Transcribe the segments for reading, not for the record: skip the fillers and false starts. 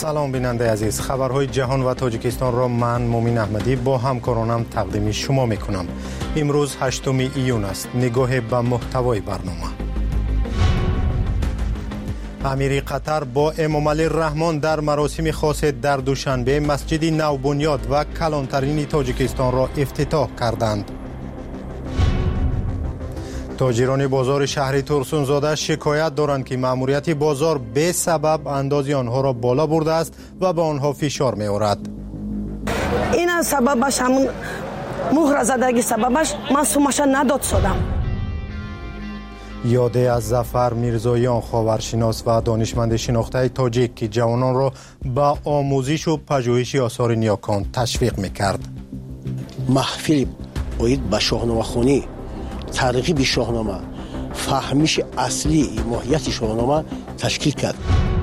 سلام بیننده عزیز، خبرهای جهان و تاجیکستان را من مومین احمدی با همکارانم تقدیم شما میکنم. امروز 8 ایون است. نگاه به محتوای برنامه. امیر قطر با امامعلی رحمان در مراسم خاص در دوشنبه مسجد نوبنیاد و کلانترین تاجیکستان را افتتاح کردند. تاجران بازار شهر ترسونزاده شکایت دارند که مأموریت بازار به سبب انداز آنها را بالا برده است و به آنها فشار می‌آورد. این سببش همون مهر زدگی سببش من سومش نداد شدم. یاده از ظفر میرزاییان خاورشناس و دانشمند شناخته تاجیک که جوانان را به آموزش و پژوهش آثار نیاکان تشویق می‌کرد. محفل باید به شاهنامه‌خوانی، ترغیب شاهنامه، فهمیش اصلی ماهیت شاهنامه تشکیل کرد.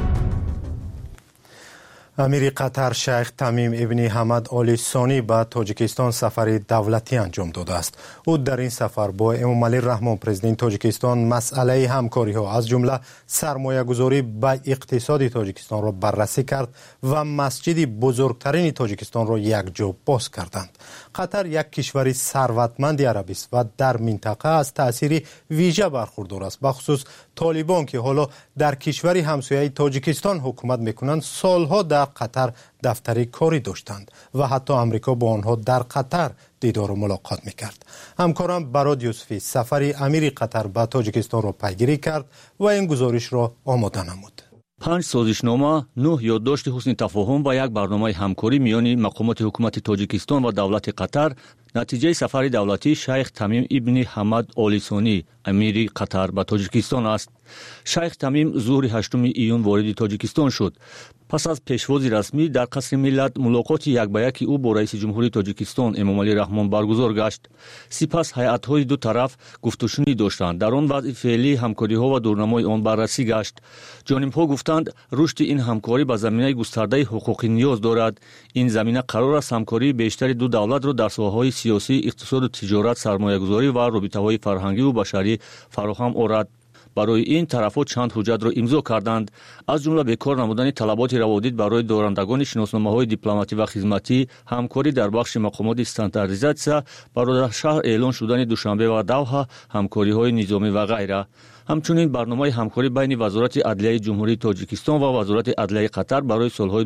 امیر قطر شیخ تمیم ابن حمد آل ثانی به تاجیکستان سفر دولتی انجام داده است. او در این سفر با امامعلی رحمان پرزیدنت تاجیکستان مسئله همکاری ها از جمله سرمایه گذاری به اقتصاد تاجیکستان را بررسی کرد و مسجد بزرگترین تاجیکستان را یک جا باز کردند. قطر یک کشور ثروتمند عربی است و در منطقه از تأثیر ویژه برخوردار است. بخصوص طالبان که حالا در کشور همسایه تاجیکستان حکومت میکنند، سالها در قطر دفتری کاری داشتند و حتی امریکا با آنها در قطر دیدار و ملاقات میکرد. همکارم براد یوسفی سفر امیر قطر به تاجیکستان را پیگیری کرد و این گزارش را آماده نمود. 5 سازشنامه، 9 یادداشت حسن تفاهم و یک برنامه همکاری میان مقامات حکومت تاجیکستان و دولت قطر نتیجه سفر دولتی شیخ تمیم ابن حمد آل ثانی امیر قطر به تاجیکستان است. شیخ تمیم ظهر 8 ایون وارد تاجیکستان شد. پس از پیشواز رسمی در قصر ملت ملاقات یک به یک او با رئیس جمهوری تاجیکستان امامعلی رحمان برگزار گشت. سپس هیئت‌های دو طرف گفتگوشنی داشتند. در آن وضع فعلی همکاری‌ها و دورنمای آن بررسی گشت. جانب‌ها گفتند رشد این همکاری به زمینه گسترده حقوقی نیاز دارد. این زمینه قرار است همکاری بیشتر دو دولت را در ساحه‌های سیاسی، اقتصاد و تجارت، سرمایه‌گذاری و رابطه‌های فرهنگی و بشری فراهم آورد. برای این طرف‌ها چند حجت را امضا کردند، از جمله بکار نمودن طلبات روادید برای دارندگان شناسنامه‌های دیپلماتی و خدمتی، همکاری در بخش مقامات استانداردیزاسیا، برای شهر اعلان شدن دوشنبه و دوحه، همکاری‌های نظامی و غیره. همچنین برنامه همکاری بین وزارت عدلیه جمهوری تاجیکستان و وزارت عدلیه قطر برای سالهای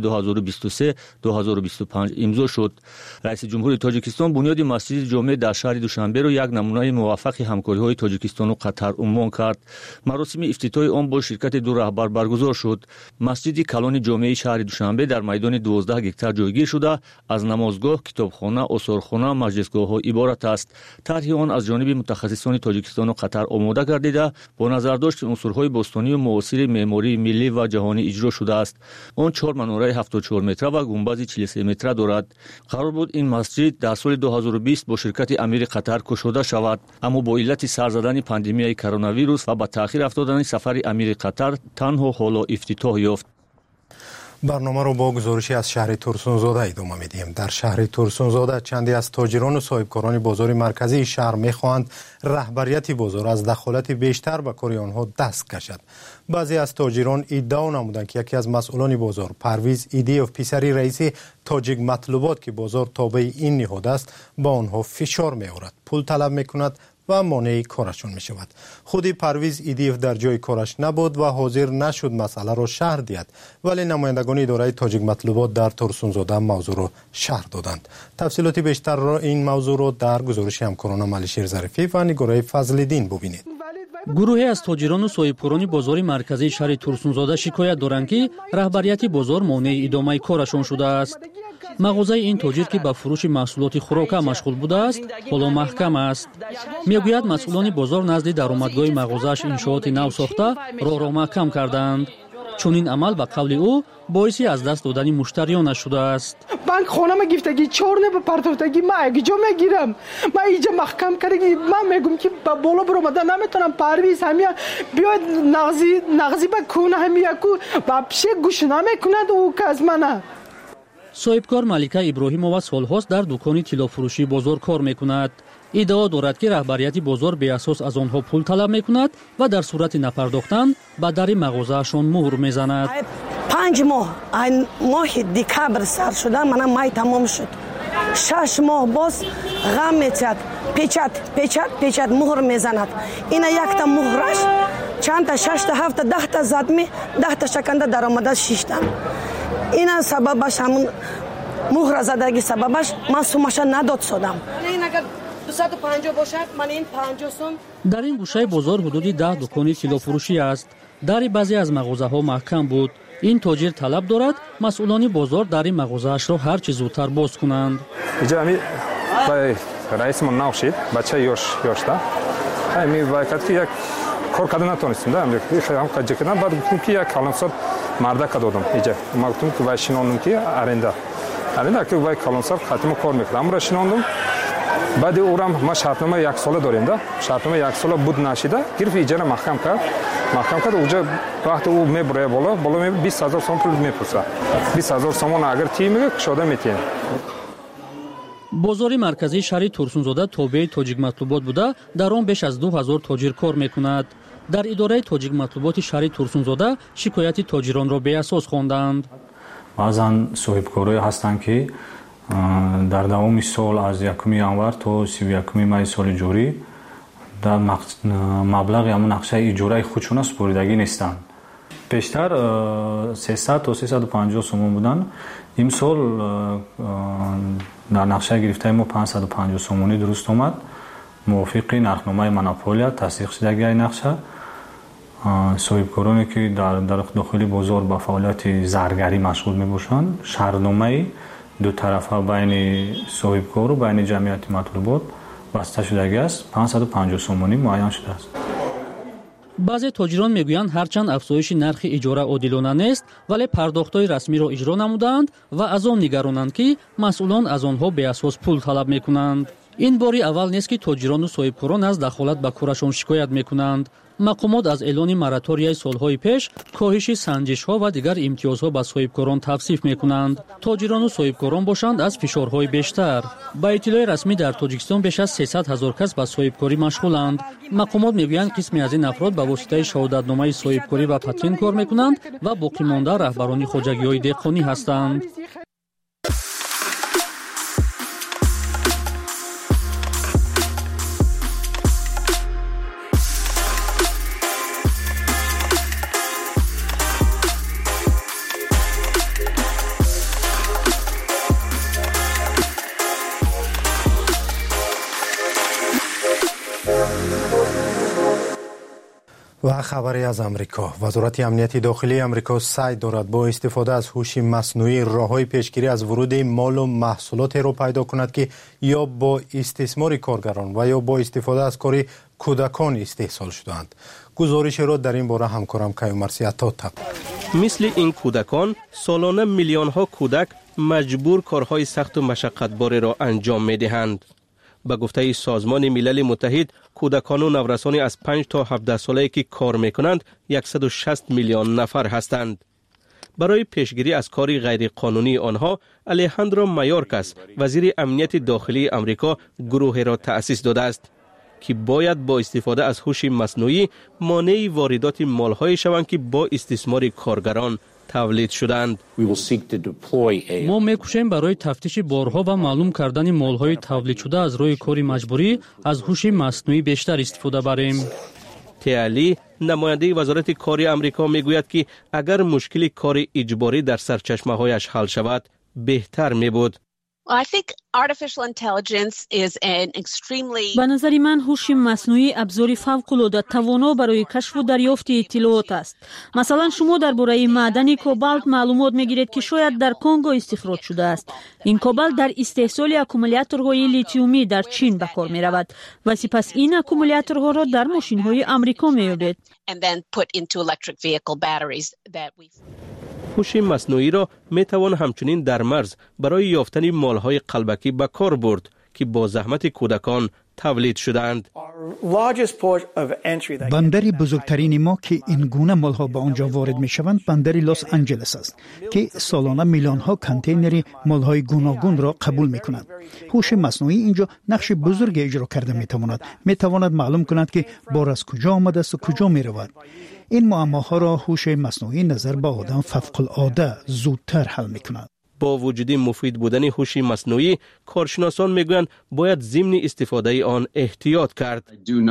2023-2025 امضا شد. رئیس جمهوری تاجیکستان بنیاد مسجد جامع در شهر دوشنبه را یک نمونه موفق همکاری‌های تاجیکستان و قطر عنوان کرد. مراسم افتتاح آن با شرکت دو رهبر برگزار شد. مسجد کلان جامع شهر دوشنبه در میدان 12 گکتار جایگیر شده از نمازگاه، کتابخانه، آثارخانه، مجلسگاه‌ها عبارت است. طرح آن از جانب متخصصان تاجیکستان و قطر آماده گردیده با نظرداشت عنصرهای باستانی و معاصر معماری ملی و جهانی اجرا شده است. آن 4 مناره 74 متره و گنبد 43 متره دارد. قرار بود این مسجد در سال 2020 با شرکت امیر قطر گشوده شود، اما با علت سر زدن پاندمی کرونا ویروس و با تأخیر افتادن سفر امیر قطر تنها حالا افتتاح یافت. برنامه رو با گزارشی از شهر ترسونزاده ادامه میدیم. در شهر ترسونزاده چندی از تاجران و صاحبکاران بازار مرکزی شهر میخواهند رهبریت بازار از دخالت بیشتر به کار آنها دست کشد. بعضی از تاجران ادعا نمودند که یکی از مسئولان بازار، پرویز ایدیوف، پسری رئیس تاجیک مطلوبات که بازار تابع این نهاد است، با آنها فشار میآورد، پول طلب میکند و مانع کارشون می شود. خودی پرویز ایدیف در جای کارش نبود و حاضر نشد مسئله را شرح دهد، ولی نمایندگان اداره تاجیک مطلوبات در ترسونزاده موضوع را شرح دادند. تفصیلات بیشتر را این موضوع را در گزارش همکارانم علیشیر ظریفی و نگارای فضل‌الدین ببینید. گروهی از تاجران و صاحبکاران بازار مرکزی شهر ترسونزاده شکایت دارند که رهبریت بازار مانع ادامه کارشان شده است. مغازه این تاجر که به فروش محصولات خوراک مشغول بوده است، حالا محکم است. میگوید مسئولان بازار نزد درآمدگاه مغازه‌اش انشاءات نو ساخته راه را محکم کردند. چون این عمل به قول او باعثی از دست دادن مشتریانش شده است. بانک خانم گفتگی 4 نه به پرتوتگی ما اگه میگیرم، ما اینجا محکم کردگی، من میگم که با بالا برآمده نمیتونم. پرویز همیا بیاد نغزی بکنه، همیا کو بابشه گوش نمیکند او که از منه. صاحبکار ملیکه ابراهیمова سالهاست در دکان طلا فروشی بازار کار میکند. ادعا دارد که رهبریت بازار به اساس از آنها پول طلب میکند و در صورت نپرداختن به در مغازه‌شان مهر میزند. 5 ماه ماه دکبر سر شدن من مای تمام شد 6 ماه باز غم می‌زد پیچت مهر میزند اینا یک تا مهرش چند تا 6 تا 7 تا 10 تا زدمی 10 تا شکنده در آمده 6 تا اینا سببش همون مهر زدگی سببش من سومش نداد شدم این اگر 250 باشد من این 50 سوم. در این گوشه بازار حدودی 10 دکان طلا فروشی است. در بعضی از مغازه‌ها محکم بود. این تاجر طلب دارد مسئولان بازار در این مغازه‌اش را هر چه زودتر باز کنند. اینجا همین رئیس من ناوشید بچه یاشتا همین وقتی یک کار کردن نتونستیم دارم هم کجا کردن بعد گفتم که یک کلانسار مرده کدادم اینجا ما گفتم که وای شنوندم که آرنده که وای کلانسار خاتم کار میکنم امروز شنوندم بعد اورم ما شرطنامه یک ساله داریم ده شرطنامه یک ساله بود نشیده گرفت اجاره محکم کرد اونجا وقتی او میبره بالا می 20000 سوم پول میپرسه 20000 سوم اگر تی میگه شده میتین. بازار مرکزی شهر تورسونزاده تابع تاجیک مطلوبات بوده در آن بیش از 2000 تاجر کار میکند. در اداره تاجیک مطلوبات شهر تورسونزاده شکایت تاجران را به اساس خواندند. بعضن صاحبکارایی هستند که در دوام سال از 1 январ تا 31 مای سال جاری در مبلغ همون نقشه اجاره خودشون سپردگی نیستند. پیشتر 300 تا 350 سوم بودن. این سال در نقشه گرفته ما 550 سومونی درست اومد. موافق نرخنامه مونوپولیا تصدیق شدگی نقشه صاحبکارانی که در داخل بازار با فعالیت زرگری مشغول میباشند شرطنامه دو طرفه بین صاحبکار و بین جمعیت مطلوبات بسته شدگی است 550 سومونی معین شده است. بعضی تاجران میگویند هرچند افزایش نرخ اجاره عادلانه نیست ولی پرداخت‌های رسمی را اجرا نمودند و از آن نگرانند که مسئولان از آنها به اساس پول طلب میکنند. این باری اول نیست که تاجران و صاحبکاران از دخالت به کارشان شکایت میکنند. مقامات از اعلان مراتوریای سالهای پیش کاهش سنجش‌ها و دیگر امتیازها به صاحبکاران توصیف میکنند. تاجران و صاحبکاران باشند از فشارهای بیشتر. با اطلاع رسمی در تاجیکستان بیش از 300,000 کس به صاحبکاری مشغولند. مقامات میگویند قسمی از این افراد به واسطه شهادتنامه صاحبکاری و پاتنت کار میکنند و باقی مانده رهبران خواجگی‌های دهقانی هستند. و خبری از امریکا. وزارت امنیت داخلی امریکا سعی دارد با استفاده از هوش مصنوعی راههای پیشگیری از ورود مال و محصولات را پیدا کند که یا با استثمار کارگران و یا با استفاده از کار کودکان استحصال شده‌اند. گزارش را در این باره همکارم کیومرثی عطا تقدیم. مثل این کودکان سالانه میلیون ها کودک مجبور کارهای سخت و مشقتبار را انجام می‌دهند. به گفته سازمان ملل متحد کودکان و نورسان از 5 تا 17 ساله‌ای که کار می‌کنند 160 میلیون نفر هستند. برای پیشگیری از کار غیر قانونی آنها الیهاندرو مایورکاس وزیر امنیت داخلی امریکا گروهی را تأسیس داده است که باید با استفاده از هوش مصنوعی مانع واردات مال‌های شوند که با استثمار کارگران تولید شدند. ما می‌کوشیم برای تفتیش بارها و معلوم کردن مال‌های تولید شده از روی کار مجبوری از هوش مصنوعی بیشتر استفاده بریم. تیالی نماینده وزارت کار امریکا میگوید که اگر مشکل کار اجباری در سرچشمه‌هایش حل شود بهتر می‌بود. به نظر من هوش مصنوعی ابزاری فوق‌العاده توانا برای کشف و دریافت اطلاعات است. مثلا شما درباره معدن کوبالت معلومات میگیرید که شاید در کنگو استخراج شده است. این کوبالت در استحصال اکومولاتورهای لیتیومی در چین به کار می‌رود و سپس این اکومولاتورها را در ماشین‌های آمریکا می‌یابید. هوش مصنوعی را می توان همچنین در مرز برای یافتن مالهای قلبکی به کار برد که با زحمت کودکان تولید شدند. بندری بزرگترین ما که این گونه مالها به آنجا وارد می شوند بندری لس آنجلس است که سالانه میلیون ها کانتینر مالهای گوناگون را قبول می کند. هوش مصنوعی اینجا نقش بزرگ اجرا کرده می تواند معلوم کند که بار از کجا آمده است و کجا می رود. این معماها را هوش مصنوعی نظر به آدم فوق العاده زودتر حل می کند. با وجود مفید بودن هوش مصنوعی، کارشناسان میگویند باید ضمن استفاده آن احتیاط کرد.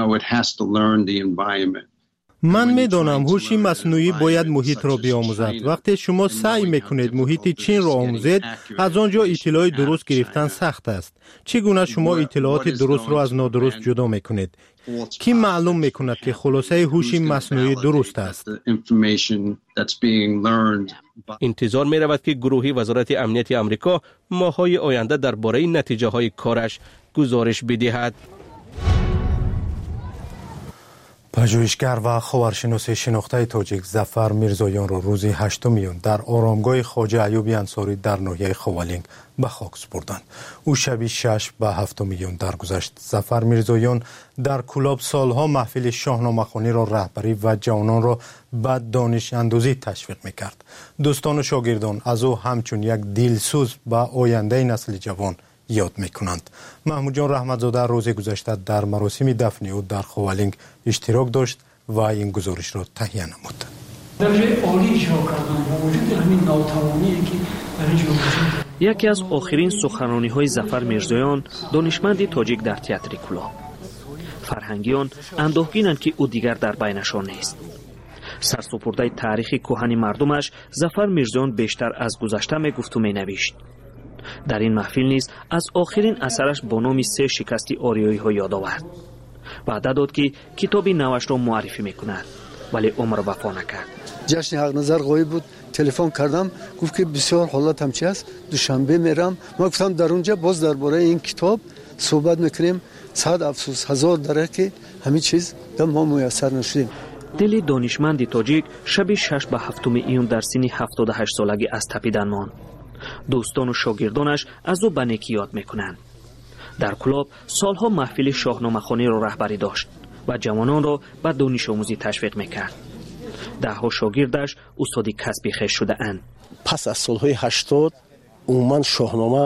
من میدانم هوش مصنوعی باید محیط را بیاموزد. وقتی شما سعی میکنید محیط چین را آموزید، از آنجا اطلاع درست گرفتن سخت است. چگونه شما اطلاعات درست را از نادرست جدا میکنید؟ کی معلوم میکند که خلاصه هوش مصنوعی درست است؟ انتظار می رود که گروهی وزارت امنیت آمریکا ماه‌های آینده درباره نتیجه های کارش گزارش بدهد. پژوهشگر و خاورشناس شناخته تاجیک ظفر میرزایان را روز 8 میون در آرامگاه خواجه ایوب انصاری در ناحیه خوالینگ به خاک سپردند. او شب 6 به 7 میون درگذشت. ظفر میرزایان در کلاب سالها محفل شاهنامه‌خوانی را رهبری و جوانان را به دانش اندوزی تشویق میکرد. دوستان و شاگردان از او همچون یک دلسوز به آینده نسل جوان یاد میکنند. محمود جان رحمتزاده روز گذشته در مراسم دفن او در خوالینگ اشتراک داشت و این گزارش را تهیه نمود. یکی از آخرین سخنرانی‌های ظفر میرزایان، دانشمندی تاجیک در تئاتر کلاب. فرهنگیان اندوهگینند که او دیگر در بینشان نیست. سرسپرده تاریخ کهن مردمش ظفر میرزایان بیشتر از گذشته میگفت و مینوشت. در این محفل نیز از آخرین اثرش با نام 3 شکستی آریایی ها یاد آورد. وعده داد که کتابی نوش را معرفی میکند، ولی عمر وفا نکرد. جشن حق نظر غایب بود. تلفن کردم، گفت که بسیار حالتم چی است، دوشنبه میرم. ما گفتم در اونجا باز درباره این کتاب صحبت میکنیم. صد افسوس، هزار دره که همین چیز در ما میسر نشدیم. دل دانشمند تاجیک شب 6 به 7 ایون در سن 78 سالگی از تپیدن ماند. دوستان و شاگردانش از او به نیکی یاد میکنند. در کلاب سالها محفل شاهنامه‌خوانی را رهبری داشت و جوانان را به دانش آموزی تشویق میکرد. 10 شاگردش استاد کسبی خویش شده اند. پس از سالهای 80 عموما شاهنامه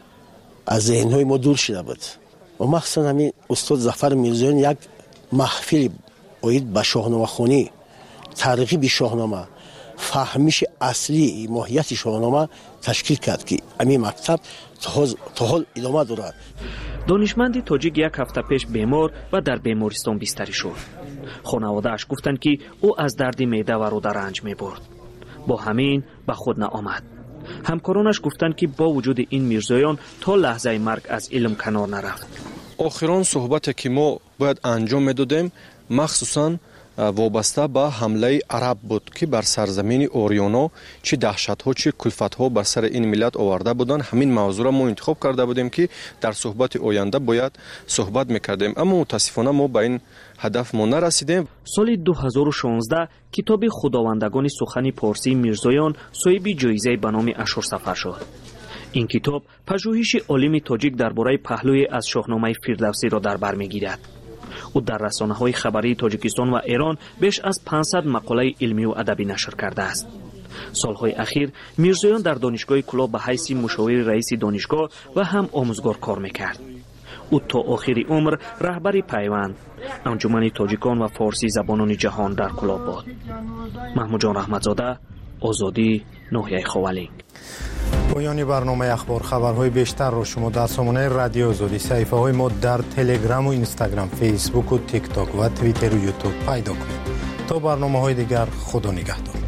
از ذهنهای ما دور شده بود و مخصوصا همین استاد ظفر میرزایان یک محفل اوید به شاهنامه‌خوانی، ترغیب شاهنامه، فهمیش اصلی ماهیت شاهنامه تشکیل کرد که همین مکتب تا حال ادامه دارد. دانشمند تاجیک 1 هفته پیش بیمار و در بیمارستان بستری شد. خانواده‌اش گفتند که او از درد معده و روده رنج می‌برد. با همین به خود نآمد. همکارانش گفتند که با وجود این میرزایان تا لحظه مرگ از علم کنار نرفت. آخران صحبتی که ما باید انجام میدادیم مخصوصاً وابسته به حمله عرب بود که بر سرزمین اوریانا چه دهشت‌ها چه کلفت‌ها بر سر این ملت آورده بودند. همین موضوع را ما انتخاب کرده بودیم که در صحبت آینده باید صحبت میکردیم، اما متاسفانه ما به این هدف ما نرسیدیم. سال 2016 کتاب خداوندگان سخن پارسی میرزایان صاحب جایزه به نام اشور سفر شد. این کتاب پژوهش عالم تاجیک درباره پهلوی از شاهنامه فردوسی را در بر میگیرد. او در رسانه‌های خبری تاجیکستان و ایران بیش از 500 مقاله علمی و ادبی نشر کرده است. سالهای اخیر میرزایان در دانشگاه کلاب به حیث مشاور رئیس دانشگاه و هم آموزگار کار میکرد. او تا آخر عمر رهبر پیوند انجمن تاجیکان و فارسی زبانان جهان در کلاب بود. محمود جان رحمتزاده، آزادی، ناحیه خوالینگ. پایان برنامه اخبار. خبرهای بیشتر را شما در سامانه رادیو آزادی، صفحه های ما در تلگرام و اینستاگرام، فیسبوک و تیک تاک و توییتر و یوتیوب پیدا کنید. تا برنامه های دیگر، خدا نگهدار.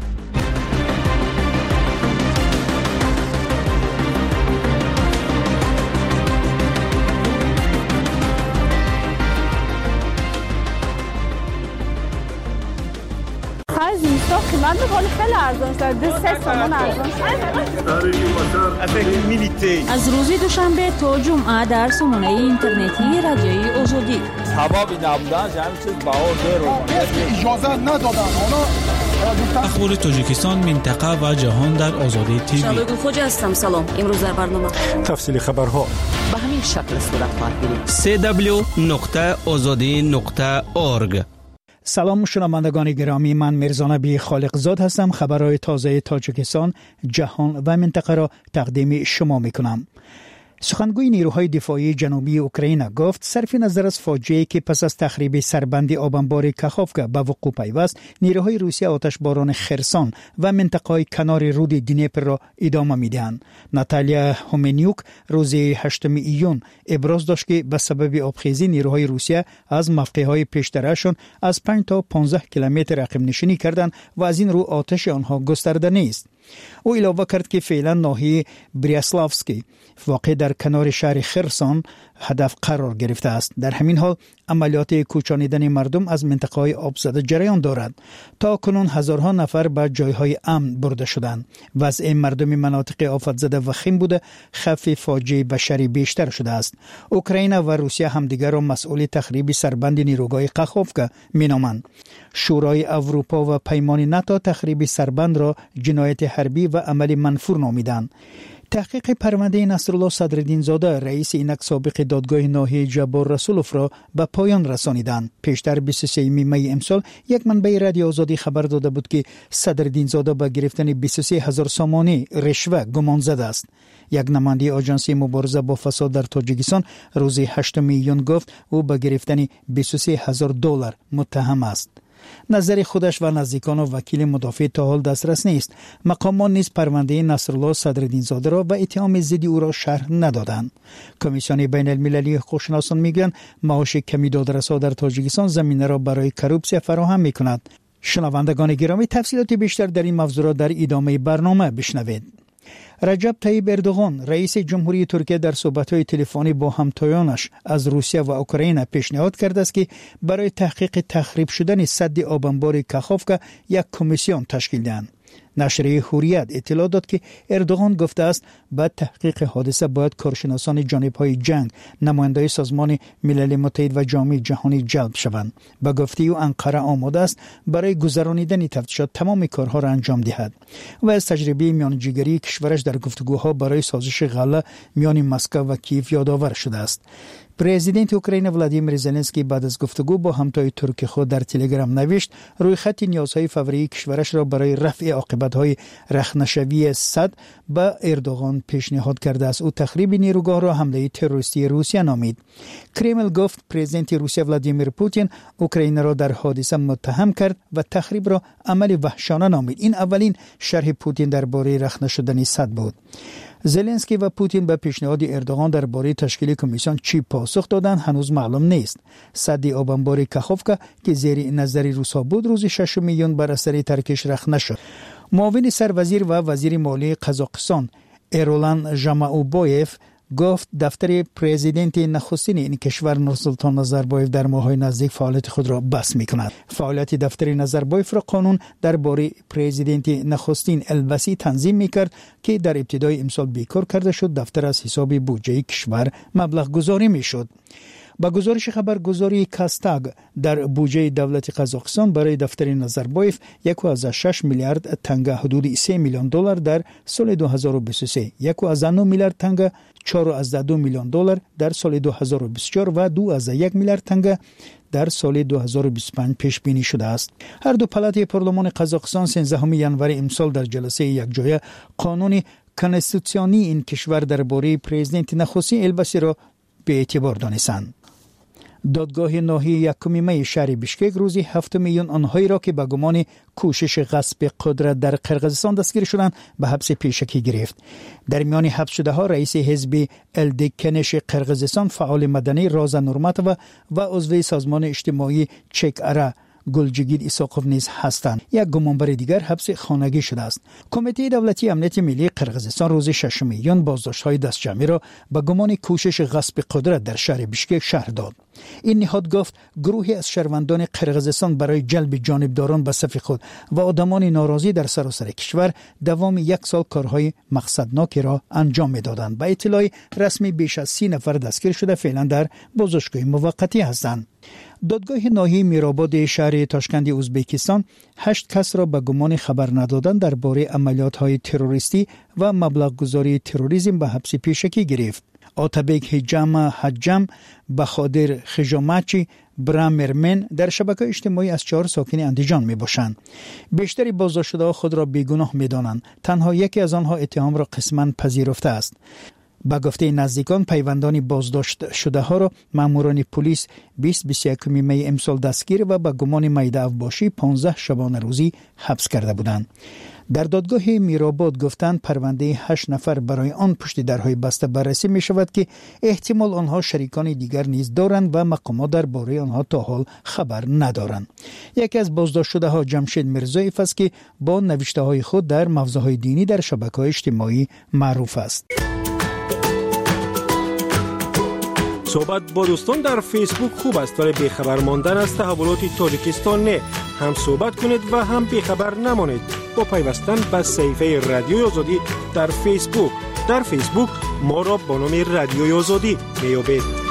قیمت میکنه خیلی ارزان شد. 3 تومان ارزان شد. از روز دوشنبه تا جمعه در سامانه اینترنتی رادیوی آزادی. سبابی نبودن همین چیز بهار اجازه ندادن. اخبار تاجیکستان، منطقه و جهان در آزادی تیوی. شبگون خوجا هستم. سلام. امروز در برنامه تفصیل خبرها. به همین این شکل صورت خواهد گرفت. www.azadi.org. سلام شنوندگان گرامی، من میرزا نبی خالقزاد هستم. خبرهای تازه تاجیکستان، جهان و منطقه را تقدیم شما میکنم. سخنگوی نیروهای دفاعی جنوبی اوکراین گفت صرف نظر از فاجعه‌ای که پس از تخریب سربند آبانبار کاخوفکا به وقوع پیوست، نیروهای روسیه آتشباران خرسان و منطقه‌های کنار رود دنیپر را ادامه می‌دهند. ناتالیا هومنیوک روز 8 ایون ابراز داشت که به سبب آبخیزی نیروهای روسیه از موقع‌های پیشترشان از 5 تا 15 کیلومتر عقب نشینی کردند و از این رو آتش آنها گسترده نیست. او علاوه کرد که فعلا ناحیه بریاسلافسکی واقع در کنار شهر خرسان هدف قرار گرفته است. در همین حال عملیات کوچانیدن مردم از منطقه‌های آبزده جریان دارد. تا کنون هزارها نفر به جایهای امن برده شدند. وضع مردم مناطق آفت زده وخیم بوده، خطر فاجعه بشری بیشتر شده است. اوکراین و روسیه همدیگر را مسئول تخریب سربند نیروگاه کاخوفکا مینامند. شورای اروپا و پیمان ناتو تخریب سربند را جنایت حربی و عمل منفور نامیدند. تحقیق پرونده نصرالله صدرالدین زاده رئیس اینک سابق دادگاه ناحیه جبار رسولوف را به پایان رسانیدند. پیشتر 23 می امسال یک منبع رادیو آزادی خبر داده بود که صدرالدین زاده به گرفتن 23,000 سامانه رشوه گمان زده است. یک نماینده آژانس مبارزه با فساد در تاجیکستان روز 8 ایون گفت او به گرفتن 23,000 دلار متهم است. نظر خودش و نزدیکان و وکیل مدافع تا حال دسترس نیست. مقامان نیز پرونده نصرالله صدرالدین زاده را و اتهام ضد او را شرح ندادند. کمیسیون بین المللی حقوقشناسان میگویند معاش کمی دادرسا در تاجیکستان زمینه را برای کروپسیا فراهم میکند. شنوندگان گرامی، تفصیلات بیشتر در این موضوع را در ادامه برنامه بشنوید. رجب طیب اردوغان رئیس جمهوری ترکیه در صحبت‌های تلفنی با همتایانش از روسیه و اوکراین پیشنهاد کرده است که برای تحقیق تخریب شدن سد آبانبار کاخوفکا یک کمیسیون تشکیل دهند. نشریه حریت اطلاع داد که اردوغان گفته است بعد تحقیق حادثه باید کارشناسان جانب‌های جنگ، نمایندگان سازمان ملل متحد و جامعه جهانی جلب شوند. به گفته او انقره آماده است برای گذرانیدن تفتیشات تمام کارها را انجام دهد و از تجربه میانجیگری کشورش در گفتگوها برای سازش غله میان مسکو و کیف یادآور شده است. پرزیدنت اوکراین ولادیمیر زلنسکی بعد از گفتگو با همتای ترک خود در تلگرام نوشت روی خط نیازهای فوری کشورش را برای رفع عاقبت‌های رخنه‌شوی سد به اردوغان پیشنهاد کرده است. او تخریب نیروگاه را حمله تروریستی روسیه نامید. کرمل گفت پرزیدنت روسیه ولادیمیر پوتین اوکراین را در حادثه متهم کرد و تخریب را عمل وحشیانه نامید. این اولین شرح پوتین درباره رخنه شدن سد بود. زلنسکی و پوتین به پیشنهاد اردوغان درباره تشکیل کمیسیون چی پاسخ دادند هنوز معلوم نیست. سد آبانبار کاخوفکا که زیر نظر روسا بود روز 6 ایون بر اثر ترکش رخنه شد. معاون سروزیر و وزیر مالی قزاقستان ایرولان ژامائوبایف گفت دفتر پرزیدنت نخستین این کشور نورسلطان نظربایف در ماه‌های نزدیک فعالیت خود را بس می‌کند. فعالیت دفتر نظربایف را قانون درباره پرزیدنت نخستین البسی تنظیم می‌کرد که در ابتدای امسال بیکار کرده شد. دفتر از حساب بودجه کشور مبلغ گذاری می‌شد. با گزارش خبرگزاری کاستاگ در بودجه دولت قزاقستان برای دفتر نظربایف 1.6 میلیارد تنگه حدود 3 میلیون دلار در سال 2023، 1.9 میلیارد تنگه 4.2 میلیون دلار در سال 2024 و 2.1 میلیارد تنگه در سال 2025 پیش بینی شده است. هر دو پالات پارلمان قزاقستان 13 ژانویه امسال در جلسه یکجایه قانون کنستیتوسیونی این کشور درباره پرزیدنت نخستین البسی را به اعتبار دانستند. دادگاه ناحیه 1 می شهر بیشکک روز 7 ایون آنهایی را که به گمان کوشش غصب قدرت در قرقیزستان دستگیر شدند به حبس پیشکی گرفت. در میان حبس شده ها رئیس حزب الدکنش قرقیزستان، فعال مدنی رازا نورماتووا و عضو سازمان اجتماعی چک ارا گلجگیر ایساقوف نیز هستند. یک گمانبر دیگر حبس خانگی شده است. کمیته دولتی امنیت ملی قرقیزستان روز 6 ایون بازداشت‌های دستجمعی را به گمان کوشش غصب قدرت در شهر بیشکک شهر داد. این نهاد گفت گروهی از شهروندان قرقیزستان برای جلب جانبداران به صف خود و آدمان ناراضی در سراسر کشور دوام 1 سال کارهای مقصدناکی را انجام می‌دادند. با اطلاع رسمی بیش از 30 نفر دستگیر شده فعلا در بازداشتگاه موقتی هستند. دادگاه ناحیه میرآباد شهر تاشکند ازبکستان 8 کس را به گمان خبر ندادن درباره عملیات‌های تروریستی و مبلغ گذاری تروریسم به حبس پیشکی گرفت. آتابک هجام حجم، بخادر خجامچی، برامرمن در شبکه اجتماعی از 4 ساکن اندیجان می باشند. بیشتری بازداشت‌شده‌ها خود را بیگناه می دانند. تنها یکی از آنها اتهام را قسماً پذیرفته است. با گفته نزدیکان پیوندان بازداشت شده ها را ماموران پلیس 20-21 می امسال دستگیر و با گمان میده افباشی 15 شبانه روزی حبس کرده بودند. در دادگاه میرآباد گفتند پرونده 8 نفر برای آن پشت درهای بسته بررسی می شود که احتمال آنها شریکان دیگر نیز دارند و مقامات درباره آنها تا حال خبر ندارند. یکی از بازداشت شده ها جمشید میرزایف است که با نوشته های خود در موضوعهای دینی در شبکه‌های اجتماعی معروف است. صحبت با دوستان در فیسبوک خوب است ولی بیخبر ماندن از تحولات تاجیکستان نه. هم صحبت کنید و هم بیخبر نمانید با پیوستن به صفحه رادیوی آزادی در فیسبوک. در فیسبوک ما را با نام رادیوی آزادی میابید.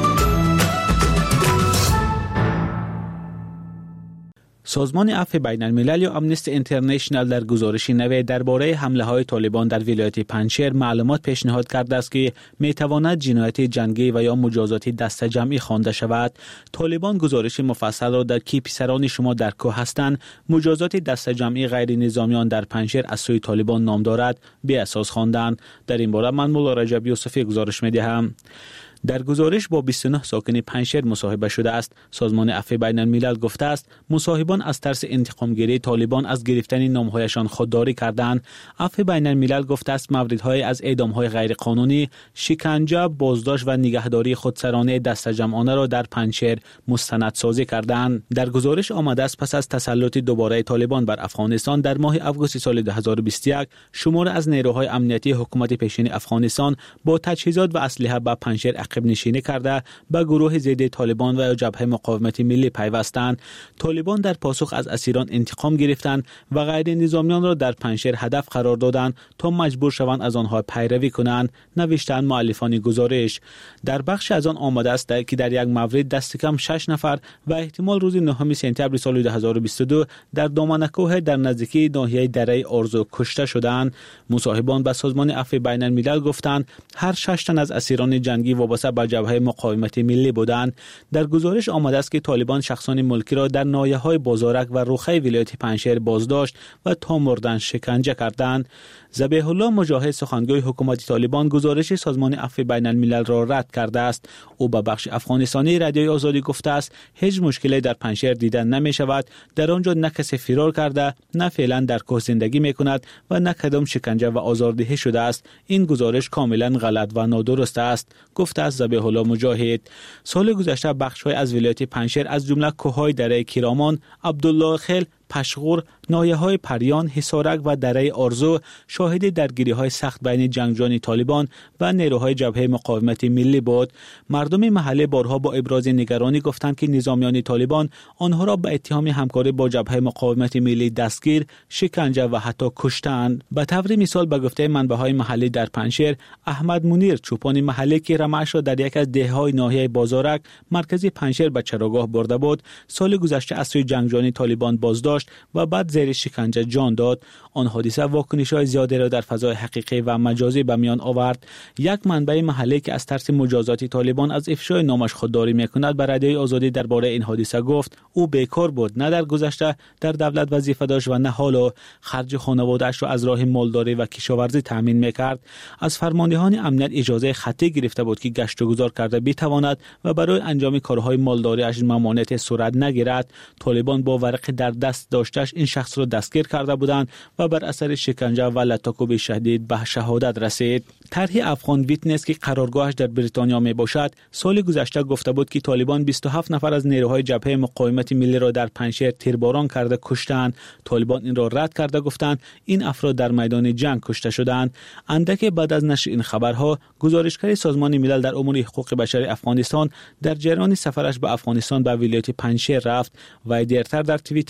سازمان عفو بین الملل یا آمنستی اینترنشنال در گزارشی نوی درباره حمله‌های طالبان در ولایت پنجشیر معلومات پیشنهاد کرده است که می‌تواند جنایت جنگی و یا مجازات دسته جمعی خوانده شود. طالبان گزارش مفصل را در کی پسران شما در کوه هستند مجازات دسته جمعی غیر نظامیان در پنجشیر از سوی طالبان نام دارد بی اساس خواندند. در این باره من مولا رجب یوسفی گزارش می‌دهم. در گزارش با 29 ساکن پنجشیر مصاحبه شده است. سازمان عفو بین الملل گفته است مصاحبان از ترس انتقام گیری طالبان از گرفتن نامهایشان خودداری کردند. عفو بین الملل گفته است موردهای از اعدام‌های غیرقانونی، شکنجه، بازداشت و نگهداری خودسرانه دسته جمعانه را در پنجشیر مستندسازی کردند. در گزارش آمده است پس از تسلط دوباره طالبان بر افغانستان در ماه آگوست سال 2021 شمار از نیروهای امنیتی حکومت پیشین افغانستان با تجهیزات و اسلحه به پنجشیر عقب نشینی کرده به گروه ضد طالبان و جبهه مقاومت ملی پیوستند. طالبان در پاسخ از اسیران انتقام گرفتند و غیر نظامیان را در پنجشیر هدف قرار دادند تا مجبور شوند از آنها پیروی کنند، نوشتند مؤلفان گزارش. در بخش از آن آمده است که در یک مورد دست کم 6 نفر و احتمال روز 9 سپتامبر سال 2022 در دامنکوه در نزدیکی ناحیه دره آرزو کشته شدند. مصاحبان به سازمان عفو بین الملل گفتند هر 6 تن از اسیران جنگی وابسته به جبهه مقاومت ملی بودند. در گزارش آمده است که طالبان شخصان ملکی را در ناحیه‌های بازارک و روخه ولایت پنجشیر بازداشت و تا مردن شکنجه کردند. ذبیح الله مجاهد سخنگوی حکومت طالبان گزارش سازمان عفو بین الملل را رد کرده است. او به بخش افغانستانی رادیوی آزادی گفته است هیچ مشکلی در پنجشیر دیده نمی شود. در آنجا نه کسی فرار کرده، نه فعلا در کوه زندگی می کند و نه کدام شکنجه و آزاردهی شده است. این گزارش کاملا غلط و نادرست است، گفته است ذبیح الله مجاهد. سال گذشته بخش‌های از ولایت پنجشیر از جمله کوههای دره کرامان، عبدالله خیل، پشغور، ناحیه‌های پریان، حصارک و دره آرزو شاهد درگیری‌های سخت بین جنگجویان طالبان و نیروهای جبهه مقاومت ملی بود. مردم محله بارها با ابراز نگرانی گفتند که نظامیان طالبان آنها را به اتهام همکاری با جبهه مقاومت ملی دستگیر، شکنجه و حتی کشتند. به طور مثال به گفته منبع‌های محلی در پنجشیر، احمد منیر چوپان محله که رمه‌اش را در یک از دهه‌های ناحیه بازارک مرکز پنجشیر به چراگاه برده بود، سال گذشته از سوی جنگجویان طالبان بازداشت و بعد زیر شکنجه جان داد. آن حادثه واکنش‌های زیادی را در فضای حقیقی و مجازی به میان آورد. یک منبع محلی که از ترس مجازات طالبان از افشای نامش خودداری می‌کند به رادیوی آزادی درباره این حادثه گفت او بیکار بود، نه در گذشته در دولت وظیفه داشت و نه حالا خرج خانواده‌اش را از راه مالداری و کشاورزی تامین می‌کرد. از فرماندهان امنیت اجازه خطی گرفته بود که گشت و گذار کرده بتواند و برای انجام کارهای مالداری‌اش ممانعت صورت نگیرد. طالبان با ورق در دست داشتش این شخص را دستگیر کرده بودند و بر اثر شکنجه و لطاکوب شدید به شهادت رسید. طرح افغان ویتنس که قرارگاهش در بریتانیا می باشد سال گذشته گفته بود که طالبان 27 نفر از نیروهای جبهه مقاومت ملی را در پنجشیر تیرباران کرده کشتند. طالبان این را رد کرده گفتند این افراد در میدان جنگ کشته شدند. اندک بعد از نشر این خبرها گزارشگر سازمان ملل در امور حقوق بشر افغانستان در جریان سفرش به افغانستان به ولایت پنجشیر رفت و دیرتر در توییتر گفت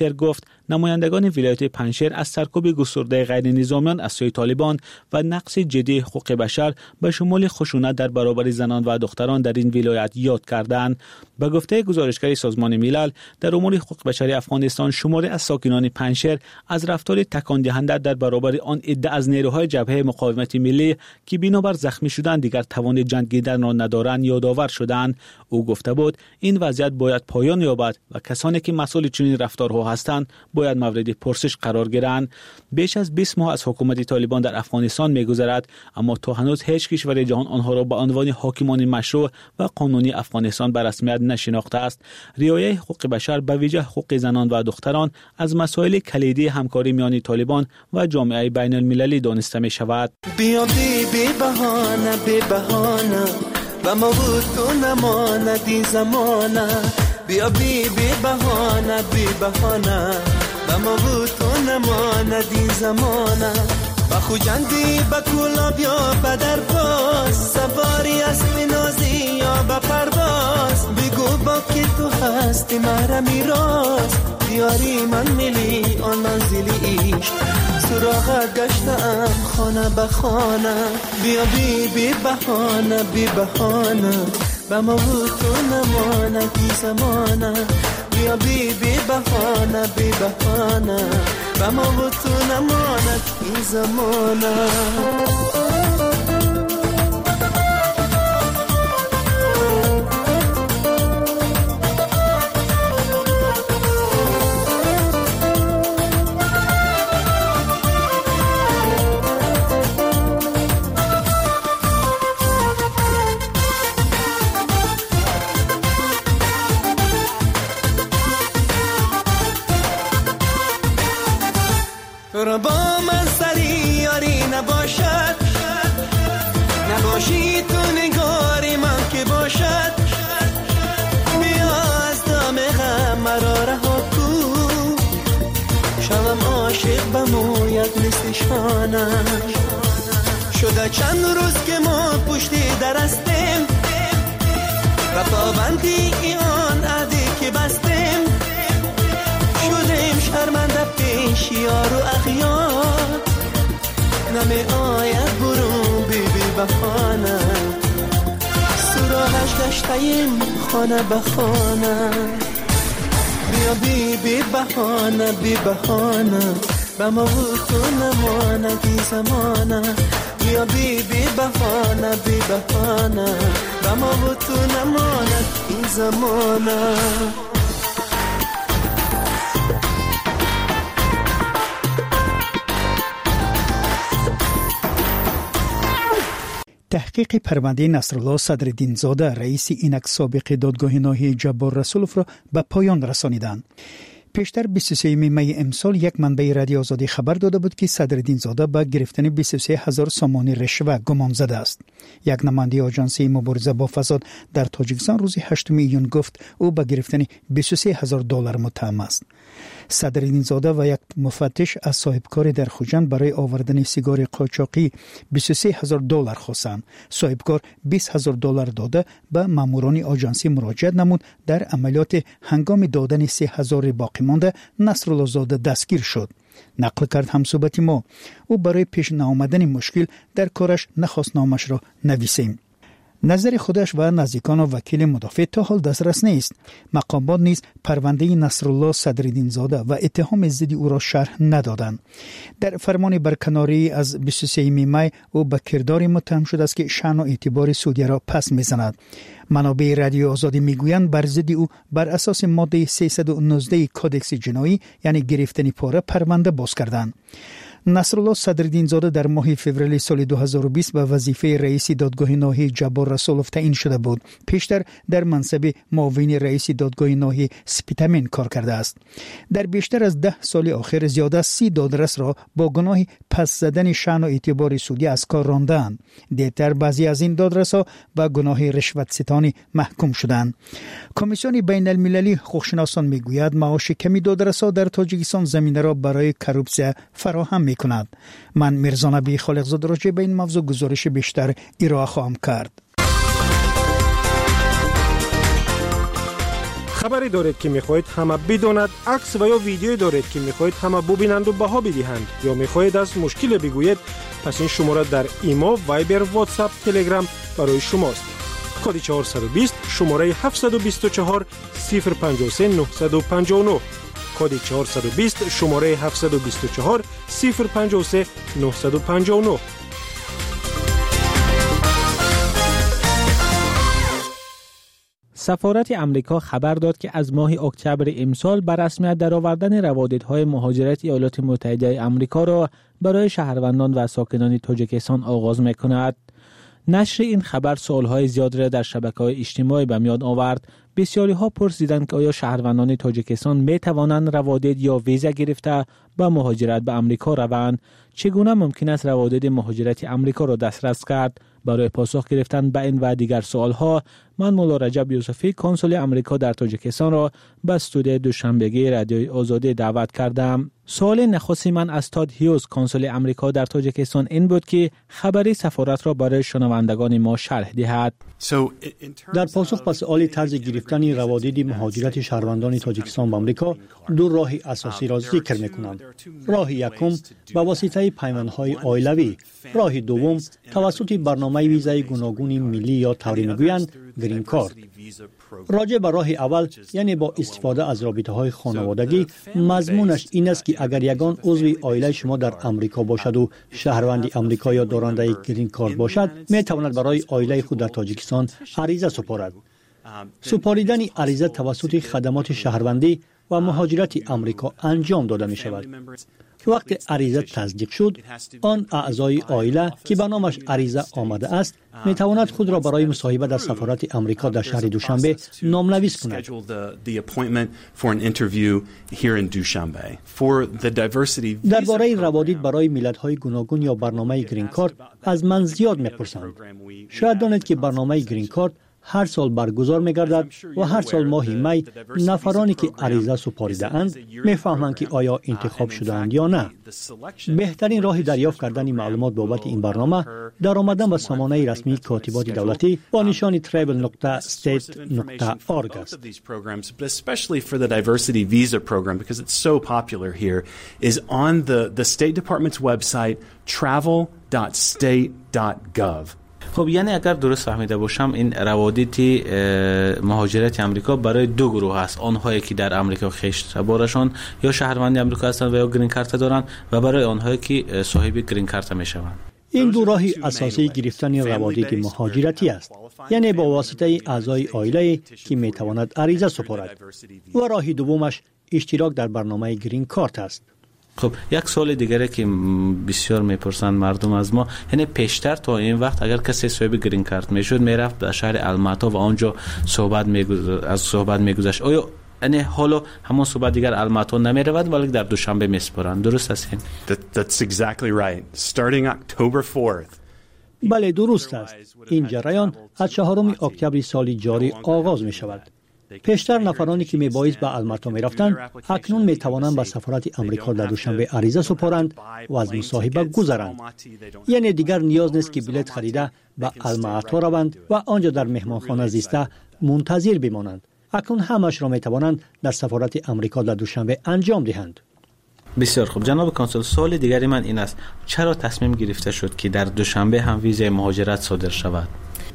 گفت نمایندگان ولایت پنجشیر از سرکوب گسترده غیر نظامیان از سوی طالبان و نقض جدی حقوق بشر به شمول خشونت در برابر زنان و دختران در این ولایت یاد کردند. به گفته گزارشگر سازمان ملل در امور حقوق بشری افغانستان، شماری از ساکنان پنجشیر از رفتار تکان دهنده در برابر آن عده از نیروهای جبهه مقاومت ملی که بنابر زخمی شدن دیگر توان جنگیدن را ندارند یادآور شدند. او گفته بود این وضعیت باید پایان یابد و کسانی که مسئول چنین رفتارها هستند باید مورد پرسش قرار گیرند. بیش از 20 ماه از حکومت طالبان در افغانستان می‌گذرد، اما تا هنوز هیچ کشور جهان آنها را به عنوان حاکمان مشروع و قانونی افغانستان به رسمیت نشناخته است. رعایت حقوق بشر به ویژه حقوق زنان و دختران از مسائل کلیدی همکاری میان طالبان و جامعه بین المللی دانسته می شود. بیا بی بهانه و ما بود تو نماندی زمانه، بیا بی بهانه و ما بود تو نماندی زمانه، با خوجندی با کولا بیا بدر پاس، سواری اسب نازی یا با پرواز، بگو با که تو هستی مرا میراز، دیاری من ملی آن منزلی عشق، سراغت گشتم خانه به خانه، بیا بی بهانه با ما بود تو نماندی زمانه، بیا بی بهانه با ما بود تو نماندی زمانه. با من سری یاری نباشد، نباشی تو نگاری من که باشد، بیا از دام غم مرا رها کن، شوم عاشق بموید مثل شانم، شده چند روز که ما پشتی درستیم و پابندی آن عهدی که بستیم، شدیم شرمنده پیش یار و اغیار، نمی آید برون بی بهانه، سراغش گشتیم خانه به خانه، بیا بی بهانه به ما بود تو نماندی زمانه، بیا بی بهانه به ما بود تو نماندی زمانه. تحقیق پرونده نصرالله صدرالدین‌زاده رئیس اینک سابق دادگاه ناحیه جبار رسولوف را به پایان رسانیدند. پیشتر 23 می امسال یک منبع رادیو آزادی خبر داده بود که صدرالدین‌زاده به گرفتن 23,000 سامان رشوه گمان زده است. یک نماینده آژانسی مبارزه با فساد در تاجیکستان روز 8 ایون گفت او به گرفتن 23,000 دلار متهم است. صدرالدین‌زاده و یک مفتش از صاحبکار در خوجند برای آوردن سیگار قاچاقی 23,000 دلار خواستند. صاحبکار 20,000 دلار داده به ماموران آژانسی مراجعه نمود. در عملیات هنگام دادن 3,000 باقی مانده نصرالله زاده دستگیر شد. نقل کرد همصحبت ما. او برای پیش نیامدن مشکل در کارش نخواست نامش را نویسیم. نظر خودش و نزدیکان و وکیل مدافع تا حال دسترس نیست. مقامات نیز پرونده نصرالله صدرالدین‌زاده و اتهام ضد او را شرح ندادند. در فرمان برکناری از 23 می او به کرداری متهم شده است که شأن و اعتبار سعودی را پس می‌زند. منابع رادیو آزادی میگویند بر ضد او بر اساس ماده 319 کدکس جنایی یعنی گرفتن پاره پرونده باز کردند. نصرالله صدرالدین‌زاده در ماه فوریه سال 2020 به وظیفه رئیس دادگاه ناحیه جبار رسولوف تعیین شده بود. پیشتر در منصب معاون رئیس دادگاه ناحیه سپیتامین کار کرده است. در بیشتر از 10 سال اخیر زیاد از 30 دادرس را با گناه پس زدن شأن و اعتبار سعودی از کار راندند. دیگر بعضی از این دادرس‌ها به گناه رشوت ستانی محکوم شدند. کمیسیون بین المللی حقوقشناسان میگوید معاش کمی دادرس‌ها در تاجیکستان زمینه را برای کروپسیا فراهم کند. من میرزا نبی خالقزاده راجع به این موضوع گزارش بیشتر ارائه خواهم کرد. خبری دارید که میخواهید همه بداند، عکس و یا ویدیویی دارید که میخواهید همه ببینند و بها بدهند یا میخواهید از مشکل بگویید، پس این شماره در ایما، وایبر، واتساپ، تلگرام برای شماست. کد 420 شماره 724 053 959. کد 420 شماره 724 053 959. سفارت امریکا خبر داد که از ماه اکتبر امسال به رسمیت درآوردن روادیدهای مهاجرت ایالات متحده آمریکا را برای شهروندان و ساکنان تاجیکستان آغاز می‌کند. نشر این خبر سوالهای زیاد را در شبکه‌های اجتماعی به میان آورد. بسیاری ها پرسیدند که آیا شهروندان تاجیکستان می توانند روادید یا ویزا گرفته با مهاجرت به امریکا روند؟ چگونه ممکن است روادید مهاجرت امریکا را دسترس کرد؟ برای پاسخ گرفتن به این و دیگر سوالها من مولا رجب یوسفی کنسول امریکا در تاجیکستان را به استودیوی دوشنبگی رادیوی آزادی دعوت کردم. سوال نخستی من از تاد هیوز کنسول امریکا در تاجیکستان این بود که خبری سفارت را برای شنوندگان ما شرح دهد. در پاسخ به سوال طرز گرفتن روادید مهاجرت شهروندان تاجیکستان به آمریکا دو راه اساسی را ذکر می‌کنم. راه یکم به واسطه پیمانهای عائلوی، راه دوم توسط برنامه ویزای گوناگون ملی یا طوری می‌گویند گرین کارت. راجع به راه اول یعنی با استفاده از رابطه‌های خانوادگی، مضمونش این است که اگر یگان عضو عائله شما در امریکا باشد و شهروند امریکا یا دارنده گرین کارت باشد، می‌تواند برای عائله خود در تاجیکستان عریضه سپارد. سپاریدن عریضه توسط خدمات شهروندی و مهاجرت امریکا انجام داده می شود. وقت عریضه تصدیق شد، آن اعضای عائله که به نامش عریضه آمده است می تواند خود را برای مصاحبه در سفارت امریکا در شهر دوشنبه نام‌نویس کند. درباره روادید برای ملت‌های گوناگون یا برنامه گرین کارت از من زیاد می‌پرسند. شاید دانید که برنامه گرین کارت هر سال برگزار می‌گردد و هر سال ماه می نفرانی که عریضه سپاریده اند می‌فهمند که آیا انتخاب شده‌اند یا نه. بهترین راه دریافت کردن معلومات بابت این برنامه در آمدن به سامانه رسمی کاتبات دولتی با نشان travel.state.org است. Especially for the diversity visa program because it's so popular here is on the State Department's website travel.state.gov. خب یعنی اگر درست فهمیده باشم این روادید مهاجرت امریکا برای دو گروه است، آنهایی که در امریکا خشت بارشان یا شهروند امریکا هستند و یا گرین کارت دارند و برای آنهایی که صاحب گرین کارت میشوند. این دو راه اساسی گرفتن روادید مهاجرتی است، یعنی با واسطه اعضای عائله که میتواند عریضه سپارد، و راه دومش اشتراک در برنامه گرین کارت است. خب یک سوال دیگری که بسیار میپرسند مردم از ما، یعنی پیشتر تا این وقت اگر کسی صاحب گرین کارت میشد میرفت در شهر الماتا و آنجا صحبت میگذشت، آیا یعنی حالا همون صحبت دیگر الماتا نمیرود ولی در دوشنبه میسپارند، درست است؟ That's exactly right. Starting October 4th. بله درست است. این جریان از 4 اکتبر سال جاری آغاز می شود. پیشتر نفرانی که میبایست به الماتا میرفتند اکنون میتوانند به سفارت امریکا در دوشنبه عریضه سپارند و از مصاحبه گذرند. یعنی دیگر نیاز نیست که بلیط خریده به الماتا روند و آنجا در مهمانخانه زیسته منتظر بمانند. اکنون همش را میتوانند در سفارت امریکا در دوشنبه انجام دهند. بسیار خوب جناب کنسول، سوال دیگری من این است، چرا تصمیم گرفته شد که در دوشنبه هم ویزای مهاجرت صادر شود؟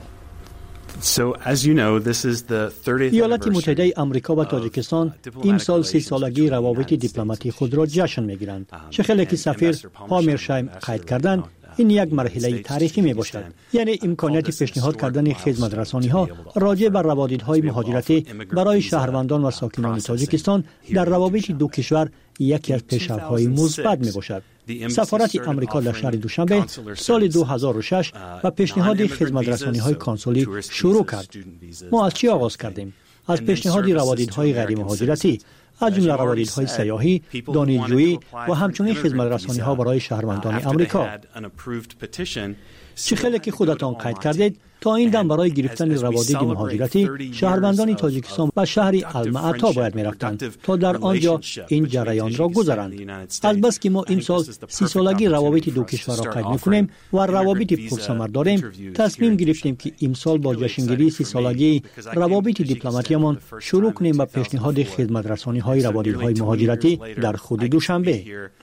ایالات متحده آمریکا و تاجیکستان این سال 30 سالگی روابط دیپلماتی خود را جشن میگیرند. چه خیلی که سفیر هامرشایم قید کردند، این یک مرحله تاریخی می باشد. یعنی امکانیت پیشنهاد کردن خدمت رسانی ها راجع بر روادیدهای مهاجرتی برای شهروندان و ساکنان تاجیکستان در روابط دو کشور یکی از پیشرفت‌های مثبت می باشد. سفارت امریکا در شهر دوشنبه سال 2006 و پیشنهاد خدمت رسانی های کنسولی شروع کرد. ما از چی آغاز کردیم؟ از پیشنهاد روادیدهای غیر مهاجرتی، از جمله روادیدهای سیاحی، دانشجویی و همچنین خدمت رسانی ها برای شهروندان امریکا. چه خیلی که خودتان قید کردید تا این دم برای گرفتن روابط مهاجرتی شهروندان تاجیکستان به شهر المعطا باید می‌رفتند تا در آنجا این جریان را گذرانند. البته که ما این سال 30 سالگی روابط دو کشور را قید می‌کنیم و روابط پرثمر داریم، تصمیم گرفتیم که امسال با جشنگیری 30 سالگی روابط دیپلماتیمان شروع کنیم به پیشنهاد خدمت‌رسانی‌های روابط‌های مهاجرتی در خود دوشنبه.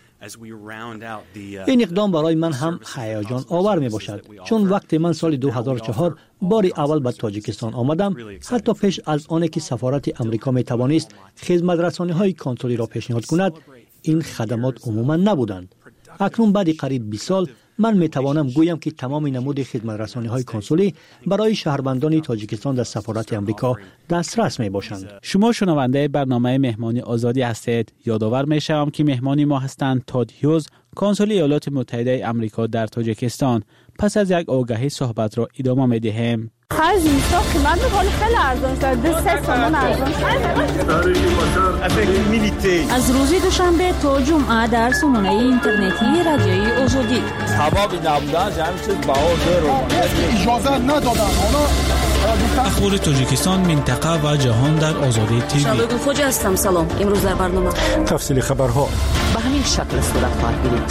این اقدام برای من هم هیجان آور می باشد، چون وقتی من سال 2004 بار اول به تاجیکستان آمدم، حتی پیش از آنکه که سفارت امریکا می توانست خدمت رسانی های کنسولی را پیشنهاد کند، این خدمات عموما نبودند. اکنون بعد قریب 20 سال من می توانم گویم که تمام نمود خدمت رسانی های کنسولی برای شهروندان تاجیکستان در سفارت امریکا دسترس می باشند. شما شنونده برنامه مهمانی آزادی هستید. یادآور می شوم که مهمانی ما هستند تاد هیوز، کنسول ایالات متحده امریکا در تاجیکستان. پس از یک آگهی صحبت را ادامه می دهیم. خرج نیستا قیمت بخوری خیلی ارزان شد. 2 سامان ارزان شد. از روز دوشنبه تا جمعه در سامانه اینترنتی رادیوی آزادی. هوا نبودن همین چیز بهار اجازه ندادن. اخبار تاجیکستان، منطقه و جهان در آزادی تیوی. شبه گفوج هستم. سلام. امروز در برنامه تفصیل خبرها به همین شکل صورت خواهد گرفت.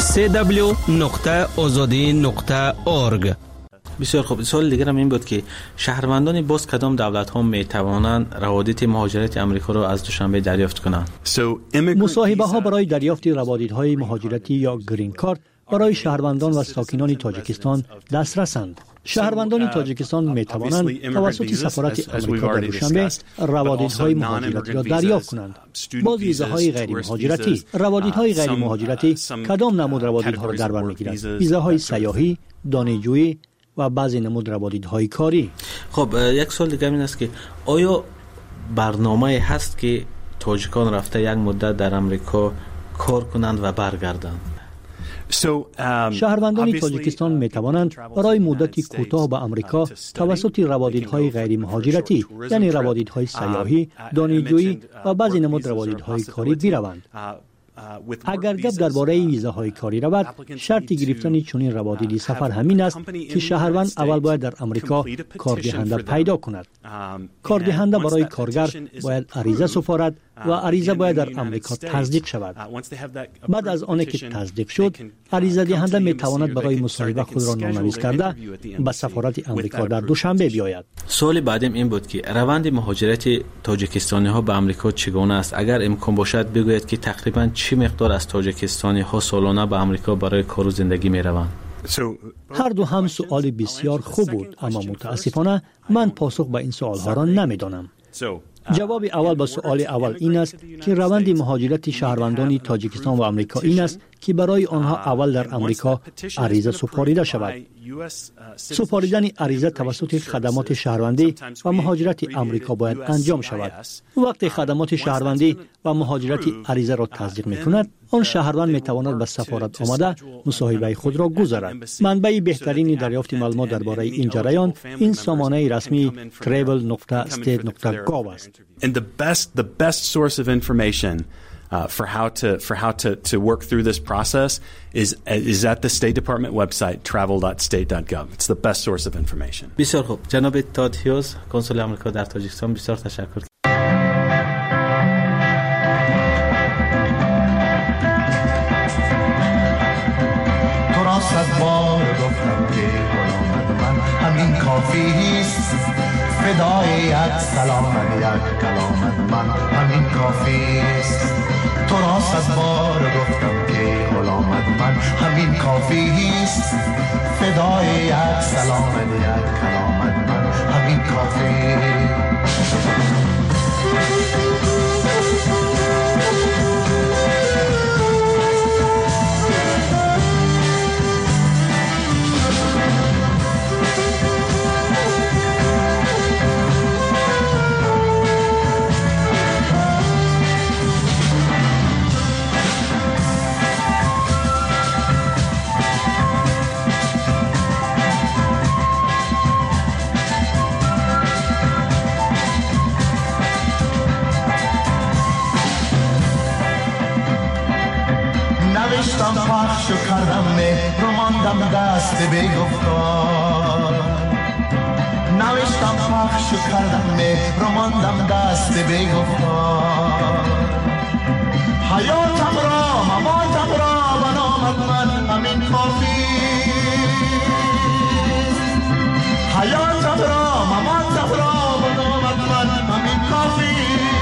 www.azadi.org. بسیار خوب. سوال دیگر هم این بود که شهروندان باز کدام دولت ها می توانند روابط مهاجرت امریکا را از دوشنبه دریافت کنند؟ مصاحبه ها برای دریافت روابط های مهاجرتی یا گرین کارت برای شهروندان و ساکنان تاجیکستان دسترسند. شهروندان تاجیکستان می توانند توسط سفارت امریکا در دوشنبه روابط های مهاجرتی را دریافت کنند. باز ویزاهای غیر مهاجرتی. روابط های غیر مهاجرتی کدام نمود روابط ها را در بر میگیرند؟ ویزاهای سیاحی، دانشجویی و بعضی نمود روابط‌های کاری. خب یک سوال دیگه این است که آیا برنامه هست که تاجیکان رفته یک مدت در امریکا کار کنند و برگردند؟ شهروندان تاجیکستان می توانند برای مدتی کوتاه به امریکا توسط روابط‌های غیر مهاجرتی، یعنی روابط‌های سیاحی، دانشجویی و بعضی نمود روابط‌های کاری بروند. اگر گپ درباره ویزاهای کاری رود، شرط گرفتن چنین روابط سفر همین است که شهروند اول باید در امریکا کاردهنده پیدا کند. کاردهنده برای کارگر باید عریضه سپارد و عریضه باید در امریکا تصدیق شود. بعد از آنکه که تصدیق شد، عریضه دهنده می تواند برای مصاحبه خود را نامنویس کرده به سفارت امریکا در دوشنبه بیاید. سوال بعدیم این بود که روند مهاجرت تاجیکستانی ها به امریکا چگونه است؟ اگر امکان باشد بگویید که تقریبا چه مقدار از تاجیکستانی ها سالانه به امریکا برای کار و زندگی می روند؟ هر دو هم سوال بسیار خوب بود، اما متاسفانه من پاسخ به این سوال ها را نمیدانم. جواب اول به سوال اول این است که روند مهاجرت شهروندان تاجیکستان و امریکا این است که برای آنها اول در امریکا عریضه سپاریده شود. سپاریدن عریضه توسط خدمات شهروندی و مهاجرت امریکا باید انجام شود. وقتی خدمات شهروندی و مهاجرت عریضه را تصدیق می‌کند، آن شهروند می‌تواند به سفارت آمده مصاحبه خود را گزارد. منبع بهترین دریافت معلومات درباره این جریان این سامانه رسمی travel.state.gov است. And the best source of information for how to work through this process is at the State Department website travel.state.gov. It's the best source of information. بسیار خوب. جناب تاد هیوز، کنسول آمریکا در تاجیکستان، بسیار تشکر. تو را صد بار گفتم که غلامت من همین کافی است، فدای یک سلامت یک کلامت من همین کافی است. تو را صد بار گفتم که غلامت من همین کافی است، فدای یک سلامت یک کلامت من همین کافی. نوشتم پخش و کردم مهر و ماندم دست بگفتار نوشتم پخش و کردم مهر و ماندم دست بگفتار حیاتم را مماتم را بنامد من همین کافی حیاتم را مماتم را بنامد من همین کافی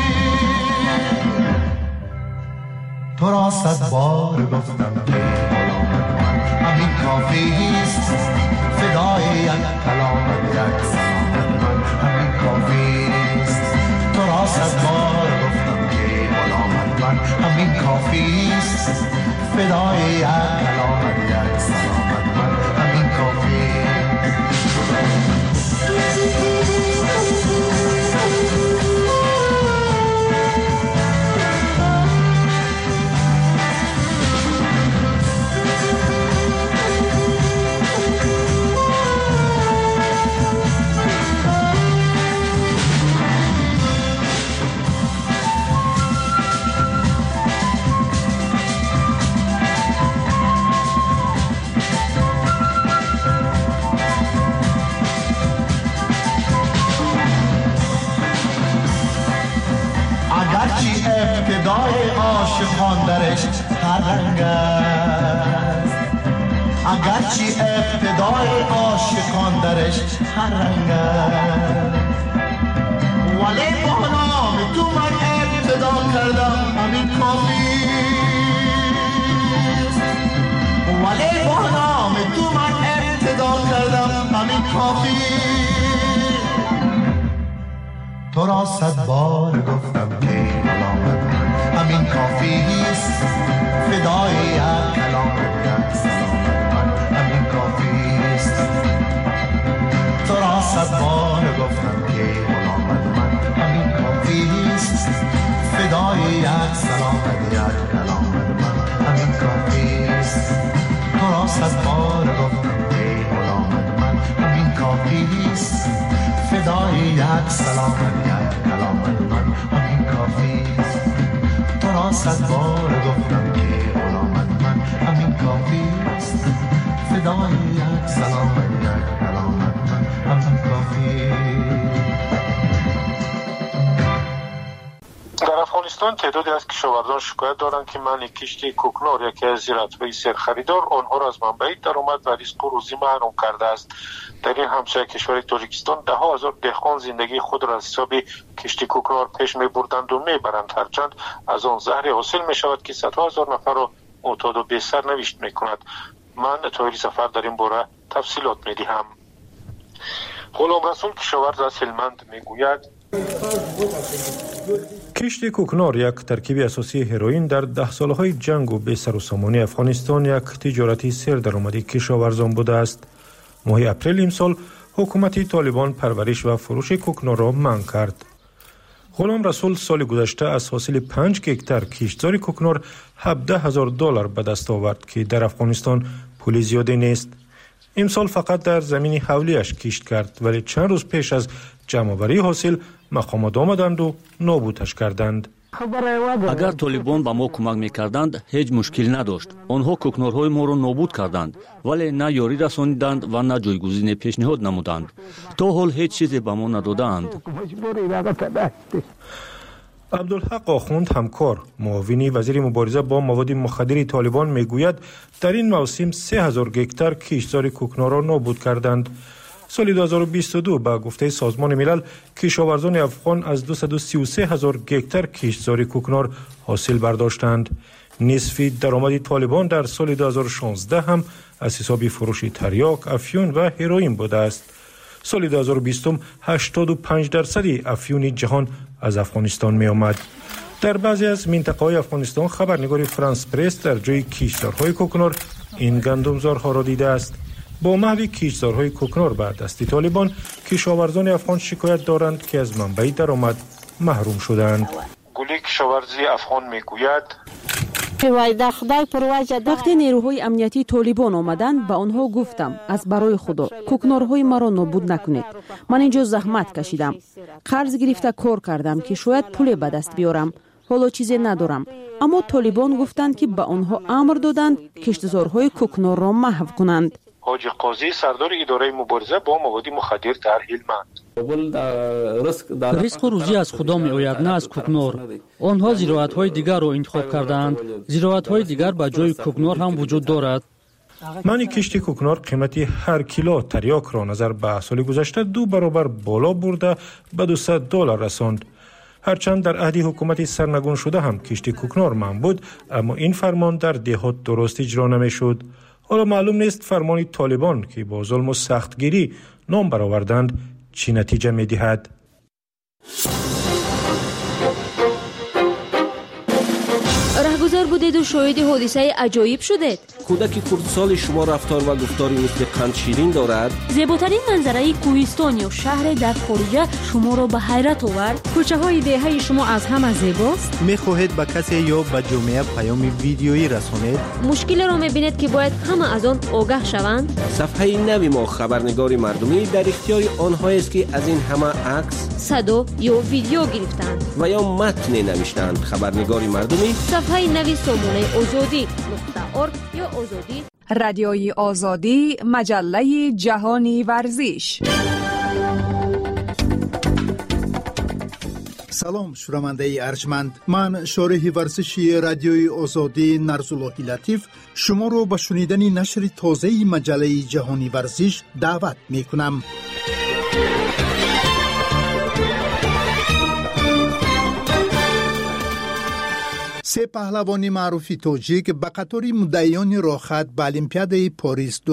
تو را 100 بار گفتم که غلامت من همین کافیست فدای یک کلامت یک سلامت من همین کافیست تو را 100 بار گفتم که غلامت من همین کافیست فدای یک کلامت یک سلامت من همین کافیست اگرچه ابتدای عاشقان درش هر رنگ است اگرچه ابتدای عاشقان درش هر رنگ است ولی با نام تو من ابتدا کردم همین کافی ولی با نام تو من ابتدا کردم همین کافی تو را 100 بار گفتم که غلامت من همین کافیست فدای یک کلامت یک سلامت من همین کافیست تو را 100 بار گفتم که غلامت من همین کافیست فدای یک سلامت یک کلامت من همین کافیست تو را 100 بار گفتم که غلامت من همین کافیست فدای یک سلامت یک کلامت من همین کافیست تو را 100 بار گفتم که غلامت من همین کافیست فدای یک سلامت یک کلامت من همین کافیست در افغانستان تعدادی از کشاورزان شکایت دارند که منع کشتی کوکنور یکی از زراعت‌های سرخریدار آنها را از منبع درآمد و رزق و روزی محروم کرده است. در این همسایه کشور تاجیکستان ده ها هزار دهقان زندگی خود را از حساب کشتی کوکنور پیش می‌بردند و می‌برند، هرچند از آن زهر حاصل می‌شود که صدها هزار نفر را معتاد و بی‌سرنوشت می‌کند. من طاهر ظفر در این باره تفصیلات می‌دهم. غلام رسول کشاورز از هلمند می‌گوید کشت کوکنور یک ترکیب اساسی هروئین در 10 سالهای جنگ و بی سر و سامانی افغانستان یک تجارتی سردرآمدی کشاورزان بوده است. ماه اپریل امسال حکومت طالبان پرورش و فروش کوکنور را منع کرد. غلام رسول سال گذشته از حاصل 5 هکتار کشتزار کوکنور $17,000 به دست آورد که در افغانستان پول زیادی نیست. امسال فقط در زمین حولیش کشت کرد، ولی چند روز پیش از جمع‌آوری حاصل مقامات آمدند و نابودش کردند. اگر طالبان به ما کمک میکردند هیچ مشکل نداشت. آنها کوکنورهای ما را نابود کردند، ولی نه یاری رسانیدند و نه جایگزین پیشنهاد نمودند. تا حال هیچ چیزی به ما ندادند. عبدالحق آخوند همکار معاون وزیر مبارزه با مواد مخدر طالبان میگوید در این موسم 3000 هکتار کشتزار کوکنور را نابود کردند. سال 2022 با گفته سازمان ملل کشاورزان افغان از 233,000 هکتار کشتزار کوکنور حاصل برداشتند. نصف درآمد طالبان در سال 2016 هم از حساب فروش تریاک، افیون و هروئین بوده است. سال 2020 85% افیون جهان از افغانستان می آمد. در بعضی از منطقه‌های افغانستان خبرنگار فرانس پرس در جای کشتزارهای کوکنور این گندمزارها را دیده است. با محو کشتزارهای کوکنور به دست طالبان کشاورزان افغان شکایت دارند که از منبع درآمد محروم شدند. گلی کشاورزی افغان میگوید وقتی نیروهای امنیتی طالبان آمدند به آنها گفتم از برای خدا کوکنورهای مرا نابود نکنید. من اینجا زحمت کشیدم، قرض گرفته کار کردم که شاید پول به دست بیارم. حالا چیزی ندارم. اما طالبان گفتند که به آنها امر دادند کشتزارهای کوکنور را محو کنند. حاجی قاضی سردار اداره مبارزه با مواد مخدر در هلمند: رزق و روزی از خدا می آید، نه از کوکنور. آنها زراعت‌های دیگر را انتخاب کردند. زراعت‌های دیگر به جای کوکنور هم وجود دارد. منی کشت کوکنور قیمتی هر کیلو تریاک را نظر به سال گذشته 2 برابر بالا برده به $200 رساند. هرچند در عهد حکومت سرنگون شده هم کشت کوکنور ممنوع بود، اما این فرمان در دهات درست اجرا نمی‌شد. حالا معلوم نیست فرمان طالبان که با ظلم و سختگیری نام برآوردند چی نتیجه می‌دهد. رهگذر بودید و شاهد حادثه عجایب شدید. کودک خردسال شما رفتار و گفتاری مثل قند شیرین دارد. زیباترین منظره کوهستان یا شهر در خارجه شما را به حیرت آورد. کوچه های دهه شما از همه زیباست. می‌خواهید به کسی یا به جامعه پیام ویدیویی رسانید؟ مشکل را می‌بینید که باید همه از آن آگاه شوند. صفحه نوی ما خبرنگار مردمی در اختیار آنها است که از این همه عکس، صدا یا ویدیو گرفتند و یا متن نوشتند. خبرنگار مردمی صفحه نوی سامانه آزادی .org یا آزادی. رادیوی آزادی، مجله جهانی ورزش. سلام شنونده ارجمند، من شارح ورزشی رادیوی آزادی نرزالله لطیف شما رو به شنیدن نشر تازه مجله جهانی ورزش دعوت می کنم. سه پهلوانی معروف تاجیک به قطار مدعیان راحت به المپیاد پاریس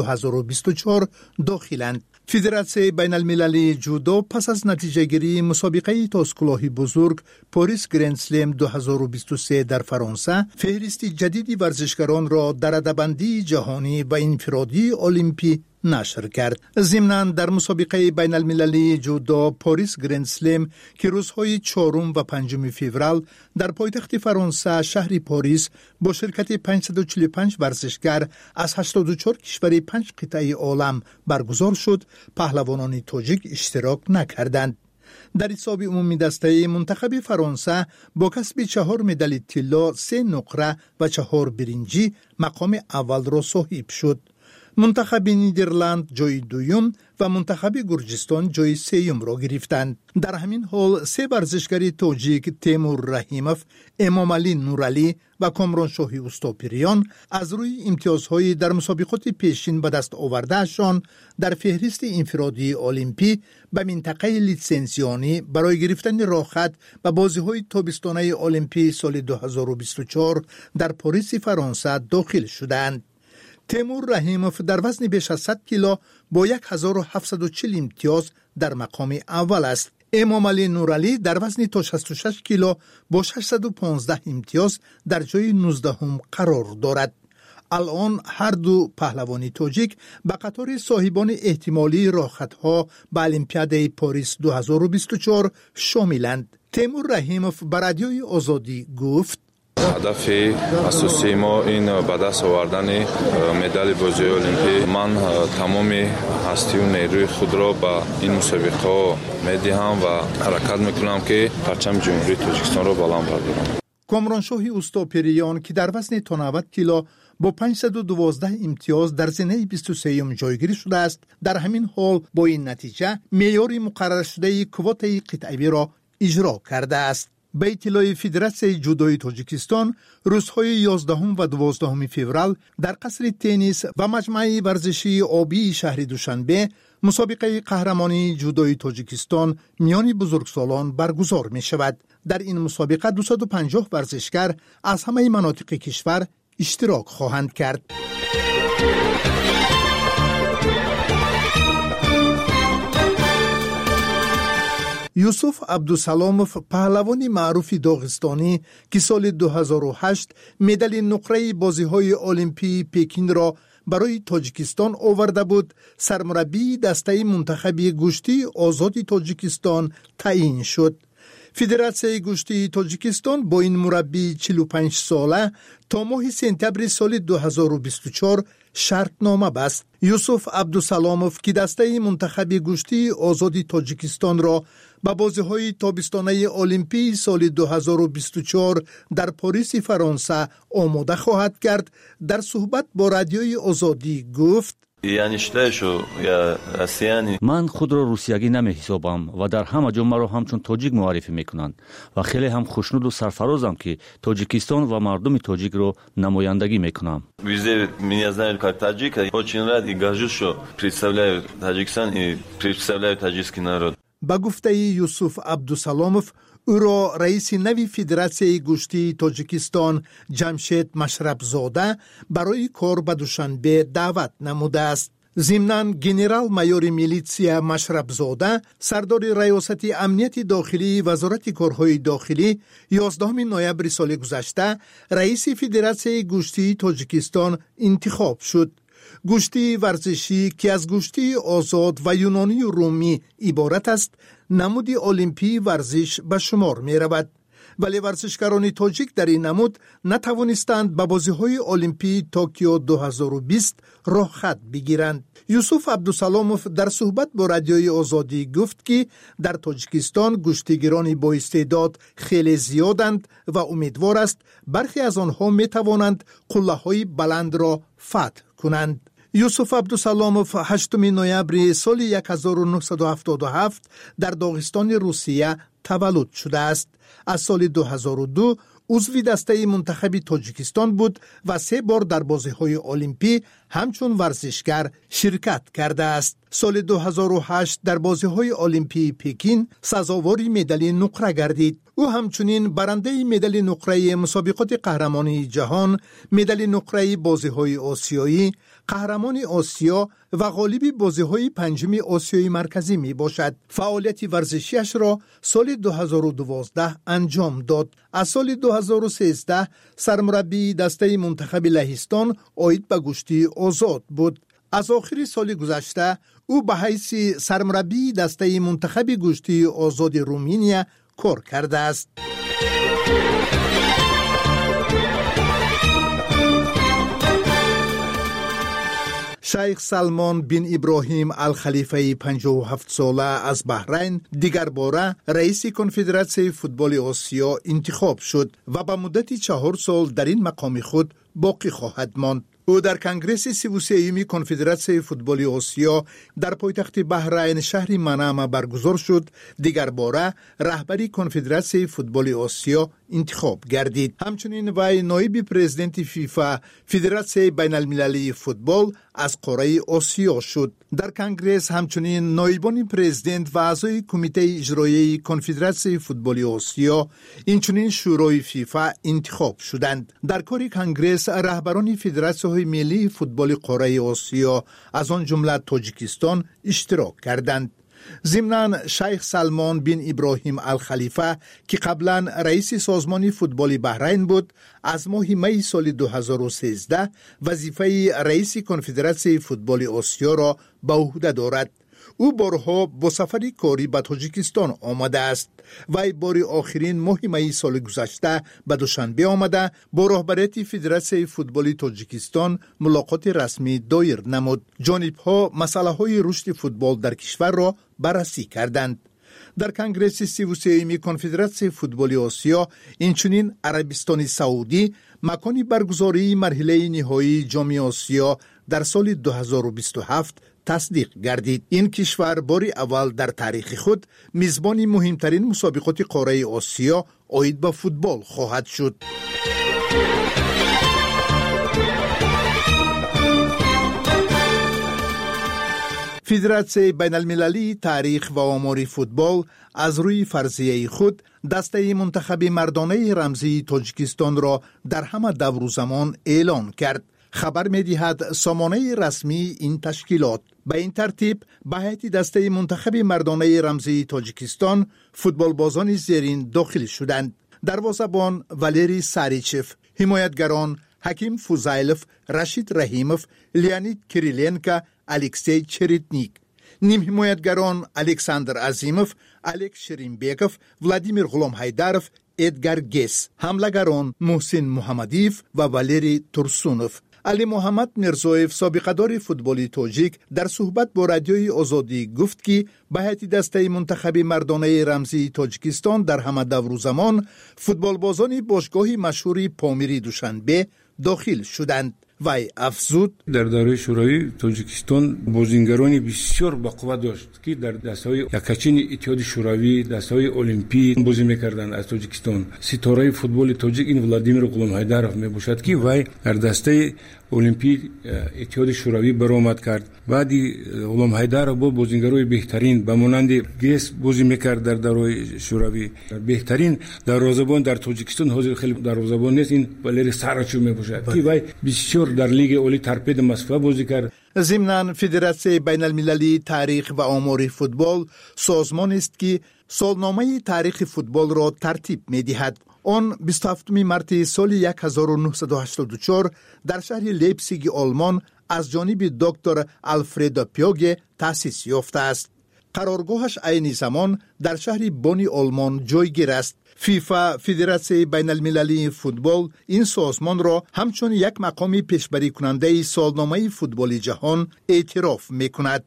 2024 داخلند. فدراسیون بین المللی جودو پس از نتیجه گیری مسابقه تاسکلاهی بزرگ پاریس گرند اسلم 2023 در فرانسه فهرست جدید ورزشکاران را در رده‌بندی جهانی و انفرادی المپی نشر کرد. ضمناً در مسابقه بین المللی جودو پاریس گرند اسلم که روزهای 4 و 5 فوریه در پایتخت فرانسه شهر پاریس با شرکت 545 ورزشکار از 84 کشور 5 قطعه عالم برگزار شد، پهلوانان تاجیک اشتراک نکردند. در حساب عمومی دسته منتخب فرانسه با کسب 4 مدال طلا، 3 نقره و 4 برنجی مقام اول را صاحب شد. منتخب نیدرلند جای دوم و منتخب گرجستان جای سوم را گرفتند. در همین حال 3 ورزشکار تاجیک تیمور رحیموف، امامعلی نورعلی و کامرانشاهی اوستاپریان از روی امتیازهای در مسابقات پیشین به دست آوردهشان در فهرست انفرادی المپی به منطقه لیسنسیانی برای گرفتن راحت به بازی‌های تابستانه المپی سال 2024 در پاریس فرانسه داخل شدند. تیمور رحیموف در وزن بیش از 100 کیلو با 1740 امتیاز در مقام اول است. امامعلی نورعلی در وزن تا 66 کیلو با 615 امتیاز در جای 19 قرار دارد. الان هر دو پهلوانی تاجیک به قطار صاحبان احتمالی راحت‌ها به المپیاد پاریس 2024 شاملند. تیمور رحیموف به رادیوی آزادی گفت: هدف اساسی ما این به دست آوردن مدال بازی المپی. من تمام هستی و نیروی خود را به این مسابقه میدهم و حرکت میکنم که پرچم جمهوری تاجیکستان را بلند بردارم. کامرانشاهی اوستاپریان که در وزن تا 90 کیلو با 512 امتیاز در زنه 23ام جایگیری شده است، در همین حال با این نتیجه معیار مقرر شده کوته قطعی را اجرا کرده است. به اطلاع فدراسیون جودوی تاجیکستان روزهای 11 و 12 فوریه در قصر تنیس و مجمع ورزشی آبی شهر دوشنبه مسابقه قهرمانی جودوی تاجیکستان میان بزرگسالان برگزار می شود. در این مسابقه 250 ورزشکار از همه مناطق کشور اشتراک خواهند کرد. یوسف عبدالسلاموف پهلوانی معروف داغستانی که سال 2008 مدال نقره بازی‌های المپی پکین را برای تاجیکستان آورده بود، سرمربی دسته منتخب گوشتی آزاد تاجیکستان تعیین شد. فدراسیون گوشتی تاجیکستان با این مربی 45 ساله تا ماه سپتامبر سال 2024 شرطنامه بست. یوسف عبدالسلاموف که دسته منتخب گوشتی آزاد تاجیکستان را با بازی‌های تابستانه المپی سال 2024 در پاریس فرانسه آماده خواهد کرد. در صحبت با رادیوی آزادی گفت: من خود را روسیگی نمی‌حسابم و در همه جا مرا همچون تاجیک معرفی میکنند و خیلی هم خوشنود و سرفرازم که تاجیکستان و مردم تاجیک را نمایندگی میکنم. Меня знают как таджика. Очень рад и горжусь, что представляю Таджикистан и представляю таджикский народ. با گفته یوسف عبدالسلامов او را رئیس نوی فدراسیون گوشتی تاجیکستان جمشید مشربزاده برای کار به دوشنبه دعوت نموده است. ضمناً گنرال مایور میلیتسیا مشربزاده سردار ریاست امنیت داخلی وزارت کارهای داخلی 11 نوامبر سال گذشته رئیس فدراسیون گوشتی تاجیکستان انتخاب شد. گوشتی ورزشی که از گوشتی آزاد و یونانی و رومی عبارت است، نمودی المپی ورزش به شمار می رود. ولی ورزشکاران تاجیک در این نمود نتوانستند به بازی‌های المپی توکیو 2020 راه خط بگیرند. یوسف عبدالسلامov در صحبت با رادیوی آزادی گفت که در تاجیکستان گوشتیگران با استعداد خیلی زیادند و امیدوار است برخی از آنها می توانند قله‌های بلند را فتح کنند. یوسف عبدالسلامov 8 نوامبر سال 1977 در داغستان روسیه تولد شده است. از سال 2002 عضو دسته منتخب تاجیکستان بود و 3 بار در بازی‌های المپی همچون ورزشگر شرکت کرده است. سال 2008 در بازی‌های المپی پکین سزاوار مدال نقره گردید. او همچنین برنده مدال نقره مسابقات قهرمانی جهان، مدال نقره بازی‌های آسیایی، قهرمان آسیا و غالب بازی‌های پنجم آسیای مرکزی می باشد. فعالیت ورزشیش را سال 2012 انجام داد. از سال 2013 سرمربی دسته منتخب لهستان عاید به گوشتی آزاد بود. از آخر سال گذشته او به حیث سرمربی دسته منتخب گوشتی آزاد رومانیا کار کرده است. شیخ سلمان بن ابراهیم الخلیفه 57 ساله از بحرین دیگر باره رئیس کنفدراسیون فوتبال آسیا انتخاب شد و به مدت 4 سال در این مقام خود باقی خواهد ماند. او در کنگره 33 کنفدراسیون فوتبال آسیا در پایتخت بحرین شهر منامه برگزار شد. دیگر باره رهبری کنفدراسیون فوتبال آسیا انتخاب گردید. همچنین وی نایب پرزیدنت فیفا فدراسیون بین المللی فوتبال از قاره آسیا شد. در کنگره همچنین نایبان پرزیدنت و اعضای کمیته اجرایی کنفدراسیون فوتبال آسیا اینچنین شورای فیفا انتخاب شدند. در کار کنگره رهبران فدراسیون ملی فوتبال قاره آسیا از آن جمله تاجیکستان اشتراک کردند. ضمناً شیخ سلمان بن ابراهیم الخلیفه که قبلا رئیس سازمان فوتبال بحرین بود، از ماه می سال 2013 وظیفه رئیس کنفدراسیون فوتبال آسیا را به عهده دارد. او بارها با سفری کاری به تاجیکستان آمده است و بار آخرین ماه می سال گذشته به دوشنبه آمده با رهبریت فدراسیون فوتبال تاجیکستان ملاقات رسمی دایر نمود. جانب‌ها مسائل رشد فوتبال در کشور را بررسی کردند. در کنگره 33 کنفدراسیون فوتبال آسیا اینچنین عربستان سعودی مکان برگزاری مرحله نهایی جام آسیا در سال 2027 تصدیق گردید. این کشور بار اول در تاریخ خود میزبان مهمترین مسابقات قاره آسیا عاید به فوتبال خواهد شد. فدراسیون بین المللی تاریخ و آمار فوتبال از روی فرضیه خود دسته منتخب مردانه رمزی تاجیکستان را در همه دور و زمان اعلان کرد. خبر می‌دهد سامانه رسمی این تشکیلات به این ترتیب به هیئت دسته منتخب مردانه رمزی تاجیکستان فوتبالبازان زیرین داخل شدند: دروازه‌بان والری ساریچف، حمایتگران حکیم فوزایلوف، رشید رحیموف، لیانید کریلینکا، الکسی چریتنیک، نیم حمایتگران الکساندر عظیموف، الکس شرینبیکوف، ولادیمیر غلام هایداروف، ادگار گیس، حمله‌گران محسن محمدیف و والری ترسونوف. علی محمد میرزویف سابقه‌دار فوتبال تاجیک در صحبت با رادیوی آزادی گفت که به هیئت دسته منتخب مردانه رمزی تاجیکستان در همه دور و زمان فوتبالبازان باشگاه مشهور پامیری دوشنبه داخل شدند. وی افزود در دوره شوروی تاجیکستان بازیگرانی بسیار با قوت داشت که در دسته‌های یکچین اتحاد شوروی، دسته‌های المپیک بازی می‌کردند. از تاجیکستان ستاره فوتبال تاجیک این ولادیمیر غلامحیدرов میباشد که وی در دسته المپیک اتحاد شوروی برآمد کرد. بعدی غلامحیدرov با بازیگرای بهترین به مانند گیس بازی می‌کرد در دوره شوروی. بهترین دروازه‌بان در تاجیکستان حاضر خیلی دروازه‌بان نیست، این والری ساراچو میباشد که وی بسیار در لیگ اولی ترپید مسکو بازی کرد. ضمناً فدراسیون بین المللی تاریخ و آمار فوتبال سازمان است که سالنامه تاریخ فوتبال را ترتیب می‌دهد. آن 27 مارس سال 1984 در شهر لیپزیگ آلمان از جانب دکتر آلفرد پیوگ تأسیس یافته است. قرارگاهش عین زمان در شهر بونی آلمان جایگیر است. فیفا فدراسیون بین المللی فوتبال این سازمان را همچون یک مقام پیشبری کننده سالنامه فوتبال جهان اعتراف می‌کند.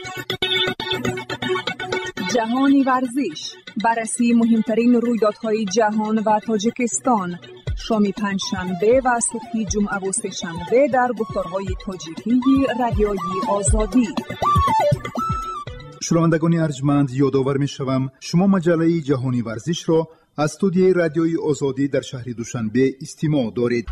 جهانی ورزش، بررسی مهمترین رویدادهای جهان و تاجیکستان، شام پنجشنبه و صبح جمعه و سه‌شنبه در گفتارهای تاجیکی رادیوی آزادی. شنوندگان ارجمند، یادآور می‌شوم شما مجله جهانی ورزش را از استودیوی رادیوی آزادی در شهر دوشنبه استماع دارید.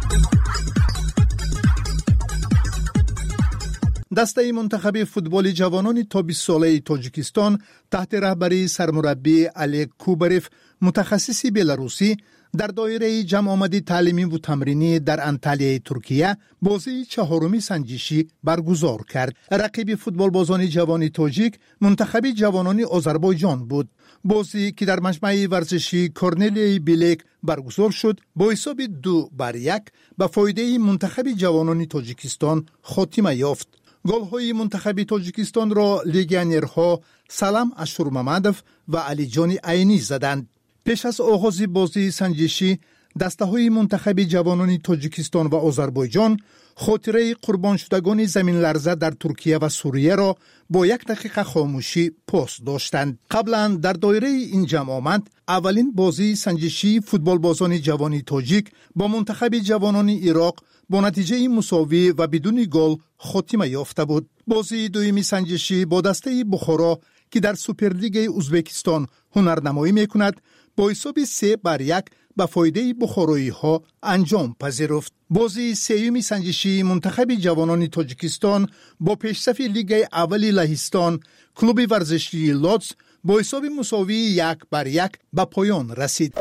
دسته منتخب فوتبال جوانان تا 20 ساله تاجیکستان تحت رهبری سرمربی علی کوبریف متخصص بلاروسی در دایره جمع آمدی تعلیمی و تمرینی در انطالیای ترکیه بازی چهارمی سنجشی برگزار کرد. رقیب فوتبالبازان جوان تاجیک منتخب جوانان آذربایجان بود. بازی که در مجمع ورزشی کورنلی بیلیک برگزار شد با حساب 2-1 به فایده منتخب جوانان تاجیکستان خاتمه یافت. گل‌های منتخب تاجیکستان را لیگیونرها سلام اشورمامدوف و علی جان عینی زدند. پیش از آغاز بازی سنجشی دسته‌های منتخب جوانان تاجیکستان و آذربایجان خاطره قربان شدگان زمین لرزه در ترکیه و سوریه را با 1 دقیقه خاموشی پاس داشتند. قبلا در دایره این جمع آمد اولین بازی سنجشی فوتبالبازان جوان تاجیک با منتخب جوانان عراق با نتیجه مساوی و بدون گل خاتمه یافته بود. بازی دومی سنجشی با دسته بخارا که در سوپرلیگ ازبکستان هنرنمایی میکند با حساب 3-1 به فایده بخارایی ها انجام پذیرفت. بازی سومی سنجشی منتخب جوانان تاجیکستان با پیشرفت لیگ اولی لهستان کلوب ورزشی لودز با حساب مساوی 1-1 به پایان رسید.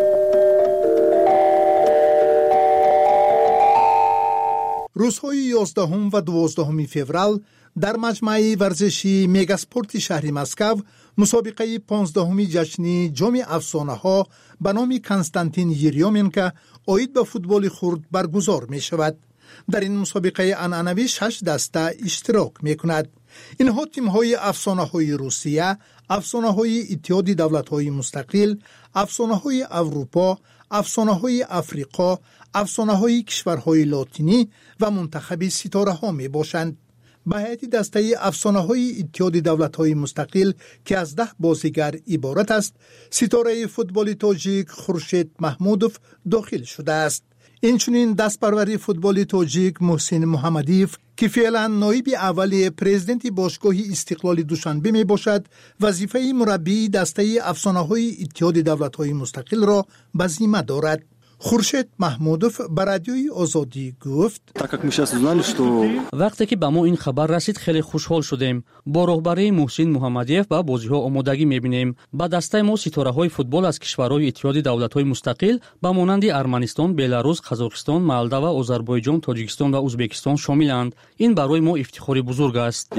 روزهای 11 و 12 فوریه در مجمع ورزشی مگاسپورت شهر مسکو مسابقه 15 جشنی جام افسانه ها به نام کنستانتین یریومنکو عاید به فوتبال خرد برگزار می شود. در این مسابقه عنعنوی 6 دسته اشتراک می کند. اینها تیم های افسانه های روسیه، افسانه های اتحاد دولت های مستقل، افسانه های اروپا، افسانه های افریقا، افسانه های کشورهای لاتینی و منتخب ستاره ها می باشند. به هیئت دسته افسانه های اتحاد دولت های مستقل که از 10 بازیگر عبارت است، ستاره فوتبال تاجیک خورشید محمودوف داخل شده است. اینچنین دستپروری فوتبال تاجیک محسن محمدیف که فعلا نایب اول پرزیدنت باشگاه استقلال دوشنبه می باشد، وظیفه مربی دسته افسانه های اتحاد دولت های مستقل را به ذمه دارد. خورشید محمودوف به رادیوی آزادی گفت: وقتی که به ما این خبر رسید خیلی خوشحال شدیم. با راهبری محسن محمدیف به بازی‌ها آمادگی می‌بینیم. با دسته ما ستاره‌های فوتبال از کشورهای اتحاد دولت‌های مستقل با مانند ارمنستان، بلاروس، قزاقستان، مالداوا، آذربایجان، تاجیکستان و ازبکستان شاملند. این برای ما افتخاری بزرگ است.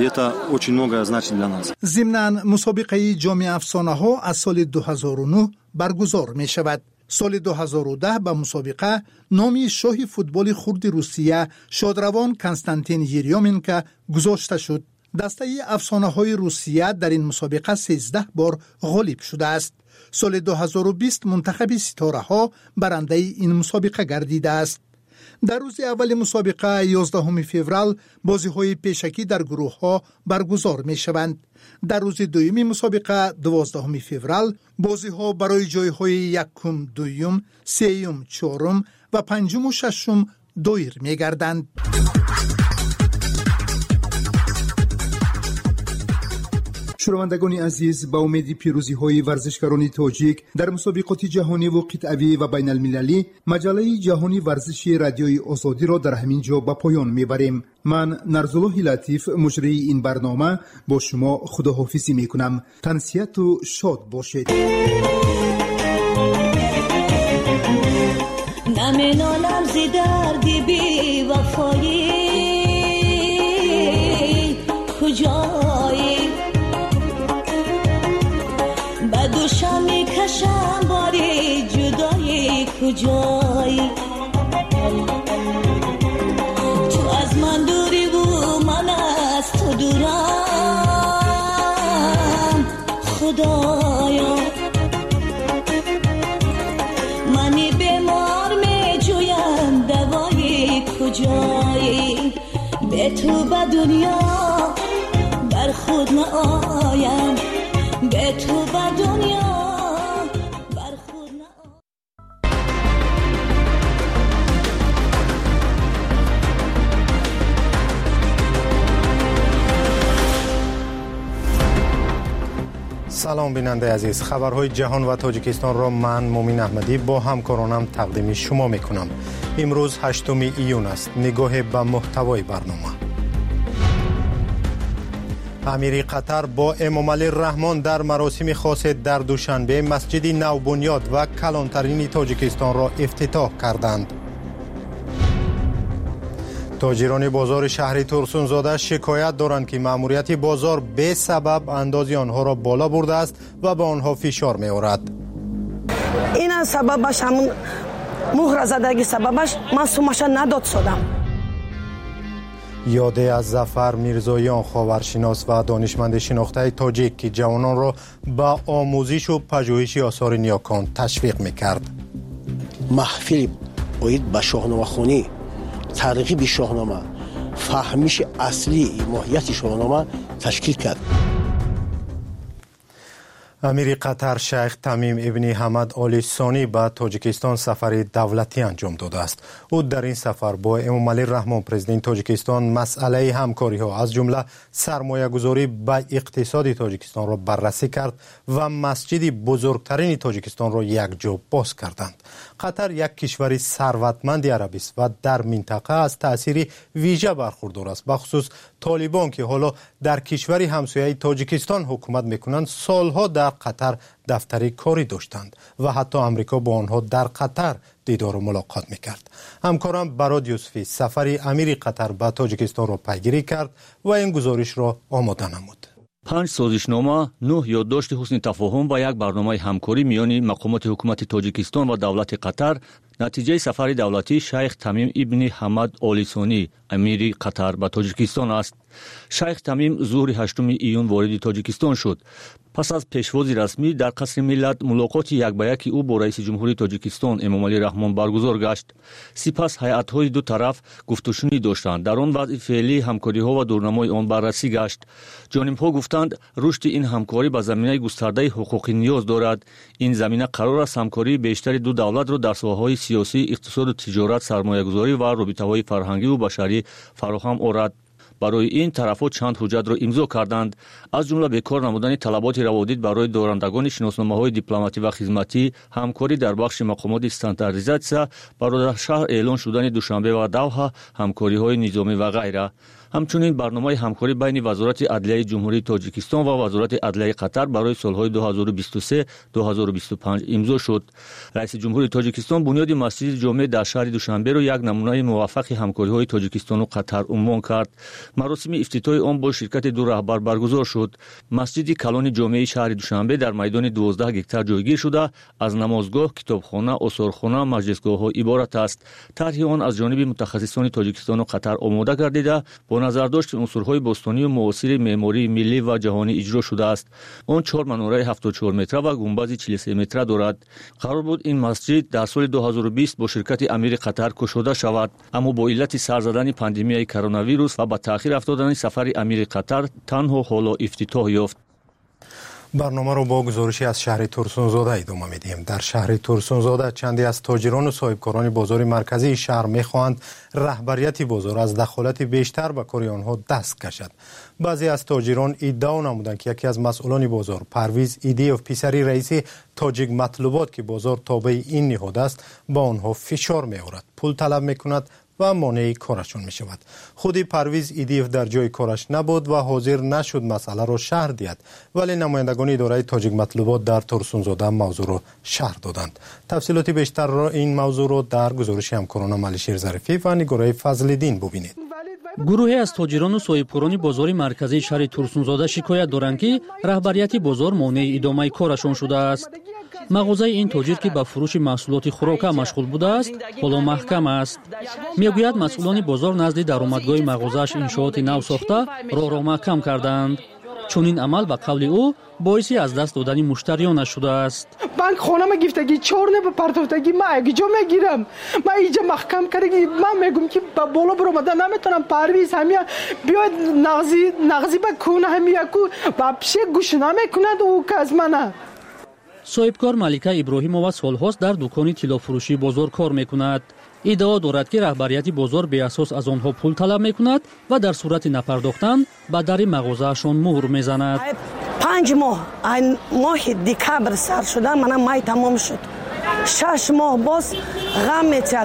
ضمناً مسابقه جام افسانه‌ها از سال 2009 برگزار می‌شود. سال 2010 به مسابقه نام شاه فوتبال خرد روسیه شادروان کنستانتین یریومنکو گذاشته شد. دسته افسانه های روسیه در این مسابقه 13 بار غالب شده است. سال 2020 منتخب ستاره ها برنده این مسابقه گردیده است. در روز اول مسابقه 11 فوریه بازی‌های پیشکی در گروه‌ها برگزار می‌شوند. در روز دوم مسابقه 12 فوریه بازی‌ها برای جای‌های یکم، دوم، سوم، چهارم و پنجم و ششم دایر می‌گردند. شنوندگان عزیز، با امید پیروزی‌های ورزشکاران تاجیک در مسابقات جهانی و قطعی و بین المللی، مجله جهانی ورزشی رادیوی آزادی را در همین جا به پایان میبریم. من نرزالله لطیف مجری این برنامه با شما خداحافظی میکنم. تنسیت و شاد باشید. نمینالم زی دردی بی وفایی کجایی بدوشم میکشم باری جدایی کجایی تو از من دوری و من از تو دورم خدایا منی بیمار میجویم دوایی کجایی به تو به دنیا بر خود نآیم به تو به دنیا بر خود نآیم. سلام بیننده عزیز، خبرهای جهان و تاجیکستان را من مومین احمدی با همکارانم تقدیم شما میکنم. امروز 8 ایون است. نگاه به محتوای برنامه. امیر قطر با امامعلی رحمان در مراسم خاص در دوشنبه مسجد نوبنیاد و کلانترین تاجیکستان را افتتاح کردند. تاجران بازار شهر ترسونزاده شکایت دارند که مأموریت بازار به سبب اندازی آنها را بالا برده است و به آنها فشار می آورد. این سببش همون مهر زدگی سببش من سومش نداد شدم. یاده از ظفر میرزاییان خاورشناس و دانشمند شناخته تاجیک که جوانان را به آموزش و پژوهش آثار نیاکان تشویق میکرد. محفل باید به شاهنامه خوانی، ترغیب شاهنامه، فهمیش اصلی ماهیت شاهنامه تشکیل کرد. امیر قطر شیخ تمیم ابن حمد آل ثانی به تاجیکستان سفر دولتی انجام داده است. او در این سفر با امامعلی رحمان پرزیدنت تاجیکستان مسئله همکاری ها از جمله سرمایه گذاری به اقتصاد تاجیکستان را بررسی کرد و مسجد بزرگترین تاجیکستان را یک جا باز کردند. قطر یک کشور ثروتمند عربی است و در منطقه از تأثیر ویژه برخوردار است. بخصوص طالبان که حالا در کشور همسایه تاجیکستان حکومت میکنند، سالها در قطر دفتری کاری داشتند و حتی امریکا با آنها در قطر دیدار و ملاقات میکرد. همکارم براد یوسفی سفر امیر قطر به تاجیکستان را پیگیری کرد و این گزارش را آماده نمود. 5 سازشنامه، 9 یادداشت حسن تفاهم و یک برنامه همکاری میان مقامات حکومت تاجیکستان و دولت قطر نتیجه سفر دولتی شیخ تمیم ابن حمد آل ثانی امیر قطر به تاجیکستان است. شیخ تمیم ظهر 8 ایون وارد تاجیکستان شد. پس از پیشواز رسمی در قصر ملت ملاقات یک به یک او با رئیس جمهوری تاجیکستان امامعلی رحمان برگزار گشت. سپس هیئت‌های دو طرف گفتگوشنی داشتند. در آن وضع فعلی همکاری‌ها و دورنمای آن بررسی گشت. جانب‌ها گفتند رشد این همکاری به زمینه گسترده حقوقی نیاز دارد. این زمینه قرار است همکاری بیشتر دو دولت را در ساحه‌های سیاسی، اقتصاد و تجارت، سرمایه‌گذاری و رابطه‌های فرهنگی و بشری فراهم آورد. برای این طرف‌ها چند حجت را امضا کردند، از جمله بکار نمودن طلبات روادید برای دارندگان شناسنامه‌های دیپلماتی و خدمتی، همکاری در بخش مقامات استانداردیزاسیون، برای شهر اعلان شدن دوشنبه و دوحه، همکاری‌های نظامی و غیره. همچنین برنامه همکاری بین وزارت عدلیه جمهوری تاجیکستان و وزارت عدلیه قطر برای سالهای 2023-2025 امضا شد. رئیس جمهوری تاجیکستان بنیاد مسجد جامع در شهر دوشنبه را یک نمونه موفق همکاری‌های تاجیکستان و قطر عنوان کرد. مراسم افتتاح آن با شرکت دو رهبر برگزار شد. مسجد کلان جامع شهر دوشنبه در میدان 12 هکتار جایگیر شده از نمازگاه، کتابخانه، آثارخانه، مجلسگاه‌ها عبارت است. طرح آن از جانب متخصصان تاجیکستان و قطر آماده گردیده با نظرداشت عنصرهای باستانی و معاصر معماری ملی و جهانی اجرا شده است. آن 4 مناره 74 متره و گنبد 43 متره دارد. قرار بود این مسجد در سال 2020 با شرکت امیر قطر گشوده شود، اما با علت سر زدن پاندمیای کرونا ویروس و با تأخیر افتادن سفر امیر قطر تنها حالا افتتاح یافت. برنامه رو با گزارشی از شهر ترسونزاده ادامه میدیم. در شهر ترسونزاده چندی از تاجران و صاحبکاران بازار مرکزی شهر میخواهند رهبریت بازار از دخالت بیشتر به کار آنها دست کشد. بعضی از تاجران ادعا نمودند که یکی از مسئولان بازار، پرویز ایدیوف، پسری رئیس تاجیک مطلوبات که بازار تابع این نهاد است، با آنها فشار می‌آورد، پول طلب می‌کند و مانع کارشون می شود. خودی پرویز ایدیف در جای کارش نبود و حاضر نشد مسئله را شرح دهد، ولی نمایندگان اداره تاجیک مطلوبات در ترسونزاده موضوع را شرح دادند. تفصیلات بیشتر را این موضوع را در گزارش همکارانم ملیشیر ظریفی و نگارای فضل‌الدین ببینید. گروهی از تاجران و صاحبکاران بازار مرکزی شهر ترسونزاده شکایت دارند که رهبریت بازار مانع ادامه کارشان شده است. مغازه این تاجر که به فروش محصولات خوراک مشغول بوده است، حالا محکم است. میگوید مسئولان بازار نزد درآمدگاه مغازه‌اش انشاءات نو ساخته راه محکم کردند. چون این عمل به قول او باعث از دست دادن مشتریان شده است. بانک خانم گفتگی 4 نه به پرتوفتگی ما اگه میگیرم، ما اینجا محکم کردگی ما میگم که با بالا برآمده نمیتونم پرویز همیا بیاد نغزی بکنه همیا کو بابشه گوش نمیکند او که از منه. صاحبکار ملیکه ابراهیمова سالهاست در دکان طلافروشی بازار کار میکند. ادعا دارد که رهبریت بازار به اساس از آنها پول طلب میکند و در صورت نپرداختن به در مغازه‌شان مهر میزند. 5 ماه ماه دکبر سر شده، من مای تمام شد. 6 ماه باز غم می‌زد،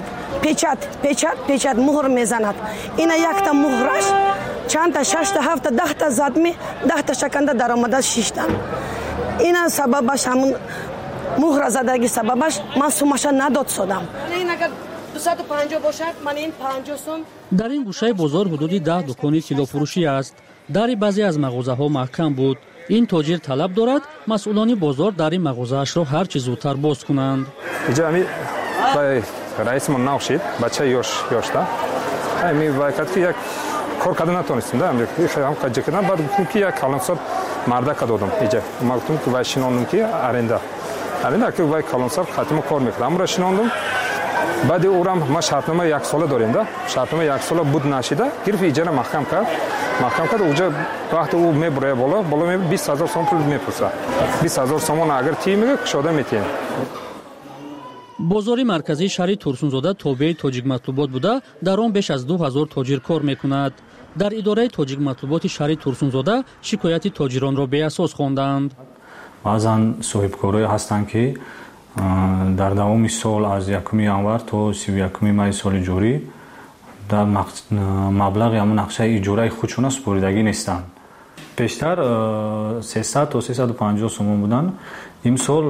پیچت مهر میزند. اینا یک تا مهرش چند تا 6 تا 7 تا 10 تا زدمی 10 تا شکنده در آمده 6 تا. اینا سببش همون مهر زدگی سببش من سومش نداد شدم. این اگر 250 باشد من این 50 سوم. در این گوشه بازار حدود 10 دکان طلافروشی است. در بعضی از مغازه‌ها محکم بود. این تاجر طلب دارد مسئولان بازار در این مغازه‌اش را هر چه زودتر باز کنند. اینجا می رئیس من نوشید بچه یاشتا می وقتی که یک کار کردن نتونستم دارم خیلی کجا کردم بعد گفتم که یک کالانسار مردا دادم اینجا ما گفتم که واشینونم که آرندا که وای کالانسار خاتم کار میکردم را شنوندم. بعد اورم ما شرطنامه 1 ساله داریم ده شرطنامه 1 ساله بود نشیده گرفت اجاره محکم کرد اونجا وقت او میبره بالا 20000 سوم پول میپرسه 20000 سوم اگر تی میگه شده میتین. بازار مرکزی شهر ترسونزاده تابع تاجیک مطلوبات بوده، در آن بیش از 2000 تاجر کار میکند. در اداره تاجیک مطلوبات شهر ترسونزاده شکایت تاجران را به اساس خواندند. بعضن صاحبکارای هستند که در دوام سال از 1 январ تا 31 مای سال جاری در مبلغ همون نقشه اجاره خودشون سپردگی نیستند. پیشتر 300 تا 350 سوم بودن. این سال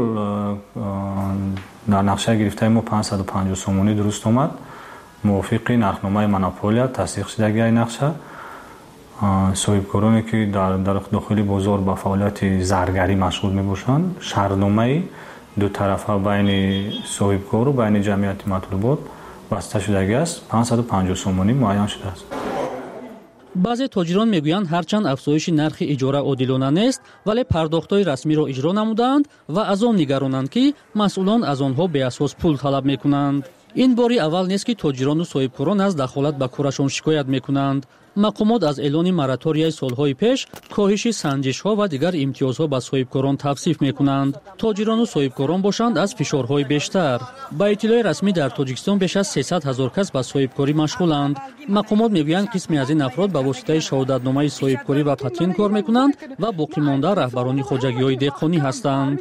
در نقشه گرفته ما 550 سومونی درست اومد. موافق نرخنامه مونوپولیا تصدیق شدگی این نقشه. صاحبکارانی که در داخل بازار با فعالیت زرگری مشغول میباشند، شرطنامه دو طرفه بین صاحبکار و بین جمعیت مطلوبات بسته شدگی است. 550 سومونی معین شده است. بعضی تاجران میگویند هرچند افزایش نرخ اجاره عادلانه نیست، ولی پرداخت‌های رسمی را اجرا نمودند و از آن نگرانند که مسئولان از آنها به اساس پول طلب میکنند. این باری اول نیست که تاجران و صاحبکاران از دخالت به کارشان شکایت میکنند. مقامات از اعلان مراتوریای سالهای پیش کاهش سنجش‌ها و دیگر امتیازها به صاحبکاران توصیف می‌کنند. تاجران و صاحبکاران باشند از فشارهای بیشتر. با اطلاع رسمی در تاجیکستان بیش از 300,000 کس به صاحبکاری مشغولند. مقامات می‌گویند قسمی از این افراد به واسطه شهادتنامه صاحبکاری و پاتین کار می‌کنند و باقی مانده رهبران خواجگی‌های دهقانی هستند.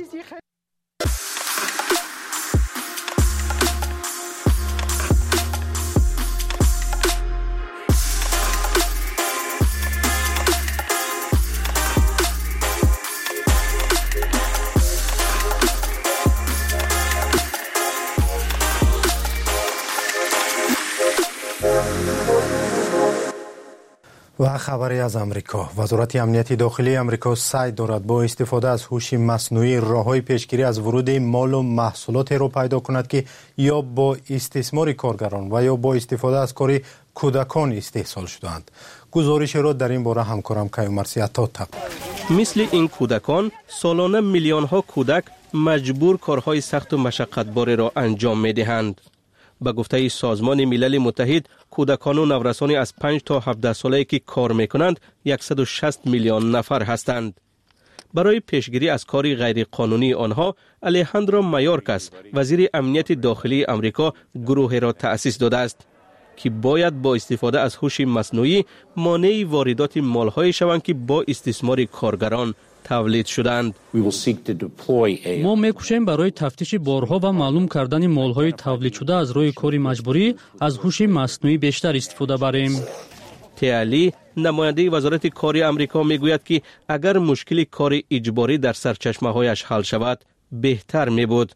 و خبری از امریکا. وزارت امنیت داخلی امریکا سعی دارد با استفاده از هوش مصنوعی راههای پیشگیری از ورود مال و محصولات را پیدا کند که یا با استثمار کارگران و یا با استفاده از کار کودکان استحصال شدند. گزارش را در این باره همکارم کیومرثی عطا تقدیم. مثل این کودکان سالانه میلیون ها کودک مجبور کارهای سخت و مشقتبار را انجام می دهند. به گفته سازمان ملل متحد کودکان و نورسانی از 5 تا 17 ساله که کار می کنند 160 میلیون نفر هستند. برای پیشگیری از کار غیر قانونی آنها الیهاندرو مایورکاس وزیر امنیت داخلی امریکا گروه را تأسیس داده است که باید با استفاده از هوش مصنوعی مانع واردات مال‌های شوند که با استثمار کارگران تولید شدند. ما می‌کوشیم برای تفتیش بارها و معلوم کردن مال‌های تولید شده از روی کار مجبوری از هوش مصنوعی بیشتر استفاده بریم. تیالی نماینده وزارت کار امریکا میگوید که اگر مشکل کار اجباری در سرچشمه‌هایش حل شود بهتر می‌بود.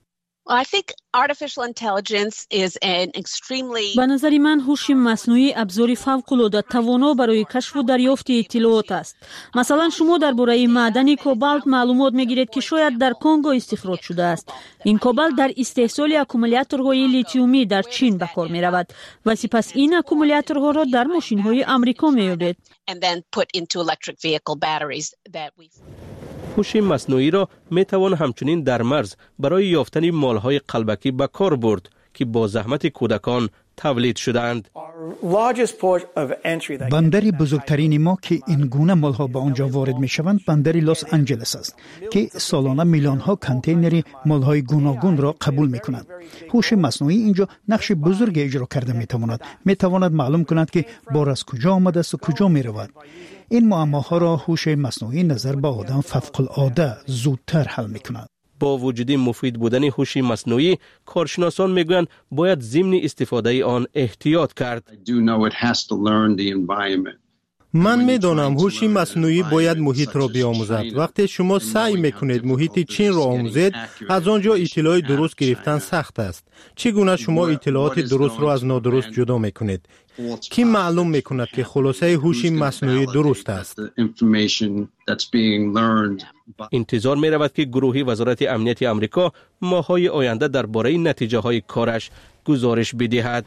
به نظر من هوش مصنوعی ابزاری فوق‌العاده توانا برای کشف و دریافت اطلاعات است. مثلا شما درباره معدن کوبالت معلومات میگیرید که شاید در کنگو استخراج شده است. این کوبالت در استحصال اکومولاتورهای لیتیومی در چین به کار می رود و سپس این اکومولاتورها را در ماشین‌های آمریکا می‌یابد. هوش مصنوعی را می توان همچنین در مرز برای یافتن مال‌های قلبکی به کار برد که با زحمت کودکان تولید شدند. بندر بزرگترین ما که این گونه مال‌ها به آنجا وارد می‌شوند بندر لس آنجلس است که سالانه میلیون‌ها کانتینر مال‌های گوناگون را قبول می‌کند. هوش مصنوعی اینجا نقش بزرگی اجرا کرده می‌تواند معلوم کند که بار از کجا آمده است و کجا می‌رود. این معماها را هوش مصنوعی نظر به آدم فوق‌العاده زودتر حل می‌کند. با وجود مفید بودن هوش مصنوعی، کارشناسان میگویند باید ضمن استفاده آن احتیاط کرد. من میدانم هوش مصنوعی باید محیط را بیاموزد. وقتی شما سعی میکنید محیط چین را آموزید، از آنجا اطلاع درست گرفتن سخت است. چگونه شما اطلاعات درست را از نادرست جدا میکنید؟ کی معلوم میکند که خلاصه هوش مصنوعی درست است؟ انتظار می رود که گروه وزارت امنیت امریکا ماه‌های آینده درباره نتیجه های کارش گزارش بدهد.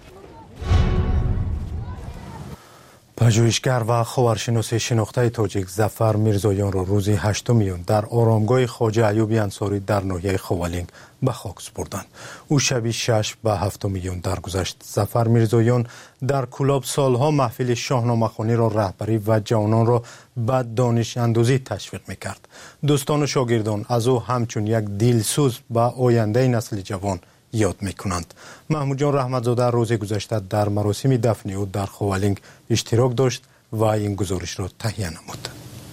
پژوهشگر و خاورشناس شناخته تاجیک ظفر میرزایان را روز 8 میون در آرامگاه خواجه ایوب انصاری در ناحیه خوالینگ به خاک سپردند. او شب 6 به 7 میون درگذشت. ظفر میرزایان در کلاب سالها محفل شاهنامه‌خوانی را رهبری و جوانان را به دانش اندوزی تشویق میکرد. دوستان و شاگردان از او همچون یک دلسوز به آینده نسل جوان یاد میکنند. محمود جان رحمتزاده روز گذشته در مراسم دفن او در خوالینگ اشتراک داشت و این گزارش را تهیه نمود.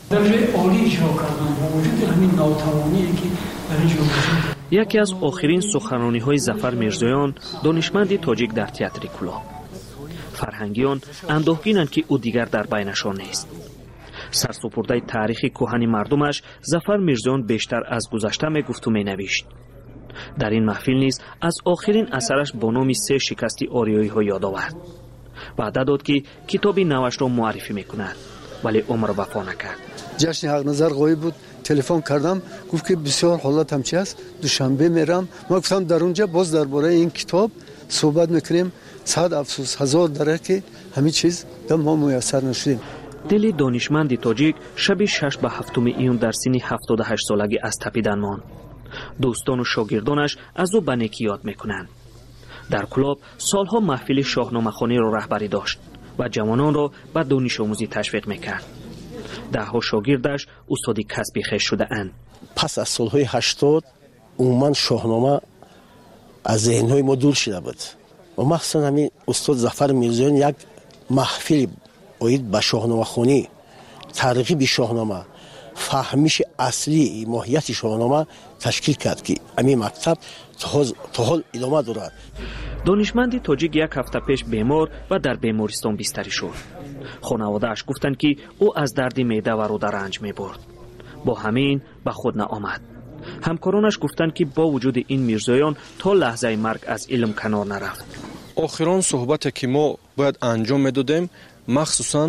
یکی از آخرین سخنرانی‌های ظفر میرزایان، دانشمندی تاجیک در تئاتر کلاب. فرهنگیان اندوهگینند که او دیگر در بینشان نیست. سرسپرده تاریخ کهن مردمش ظفر میرزایان بیشتر از گذشته میگفت و مینوشت. در این محفل نیز از آخرین اثرش با نام 3 شکستی آریایی ها یاد آورد. وعده داد که کتابی نوش را معرفی میکند، ولی عمر وفا نکرد. جشن حق نظر غایب بود. تلفن کردم، گفت که بسیار حالاتم چی است، دوشنبه میرم. ما گفتم در اونجا باز درباره این کتاب صحبت میکنیم. صد افسوس، هزار دره که همین چیز در ما میسر نشدیم. دل دانشمند تاجیک شب 6 به 7 ایون در سن 78 سالگی از تپیدن ماند. دوستان و شاگردانش از او به نیکی یاد میکنند. در کلاب سالها محفل شاهنامه‌خوانی را رهبری داشت و جوانان را به دانش آموزی تشویق میکرد. 10 شاگردش استادی کسبی خویش شده اند. پس از سالهای 80 عموما شاهنامه از ذهنهای ما دور شده بود و مخصوصا همین استاد ظفر میرزایان یک محفل باید به شاهنامه‌خوانی، ترغیب شاهنامه، فهمیش اصلی ماهیت شاهنامه تشکیل کرد که همین مکتب تا حال ادامه دارد. دانشمندی تاجیک 1 هفته پیش بیمار و در بیمارستان بستری شد. خانواده‌اش گفتند که او از درد معده و روده رنج می‌برد. با همین به خود نآمد. همکارانش گفتند که با وجود این میرزایان تا لحظه مرگ از علم کنار نرفت. آخران صحبتی که ما باید انجام میدادیم، مخصوصاً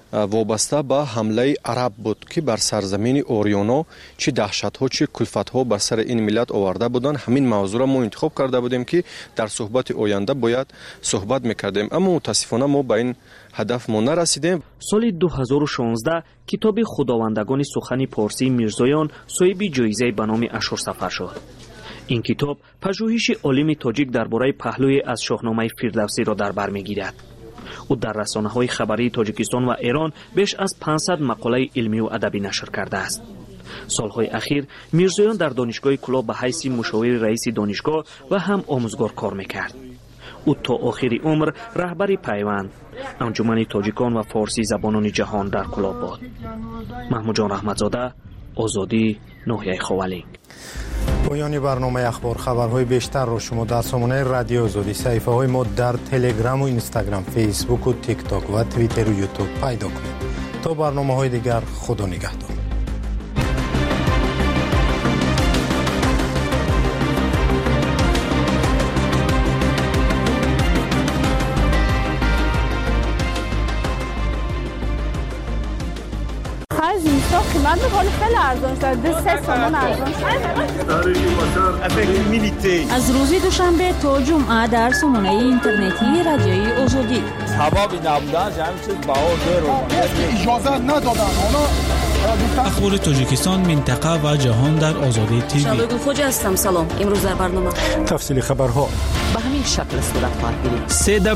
وابسته به حمله عرب بود که بر سرزمین اوریانا چه دهشت‌ها چه کلفت‌ها بر سر این ملت آورده بودند. همین موضوع را ما انتخاب کرده بودیم که در صحبت آینده باید صحبت می‌کردیم، اما متاسفانه ما به این هدف ما نرسیدیم. سال 2016 کتاب خداوندگان سخن پارسی میرزایان صاحب جایزه به نام اشور سفر شد. این کتاب پژوهش عالم تاجیک درباره پهلوی از شاهنامه فردوسی را در بر می‌گیرد. او در رسانه‌های خبری تاجیکستان و ایران بیش از 500 مقاله علمی و ادبی نشر کرده است. سالهای اخیر میرزایان در دانشگاه کلاه به حیث مشاور رئیس دانشگاه و هم آموزگار کار می‌کرد. او تا آخر عمر رهبر پیوند انجمن تاجیکان و فارسی زبانان جهان در کلاه بود. محمود جان رحمتزاده، آزادی، ناحیه خاولینگ. پایان برنامه اخبار. خبرهای بیشتر را شما در سامانه رادیو آزادی، صفحه های ما در تلگرام و اینستاگرام، فیسبوک و تیک تاک و توییتر و یوتیوب پیدا کنید. تا برنامه های دیگر، خدا نگهدار. قیمت می‌کنه خیلی ارزان شده، 3 تومان ارزان شده. از روز دوشنبه تا جمعه در سامانه اینترنتی رادیوی آزادی. حبابی نبودن همین چیز باور رو اجازه ندادن. اخبار تاجیکستان، منطقه و جهان در آزادی تیوی. شالوی خوج هستم. سلام. امروز در برنامه تفصیل خبرها به همین شکل صورت خواهد گرفت.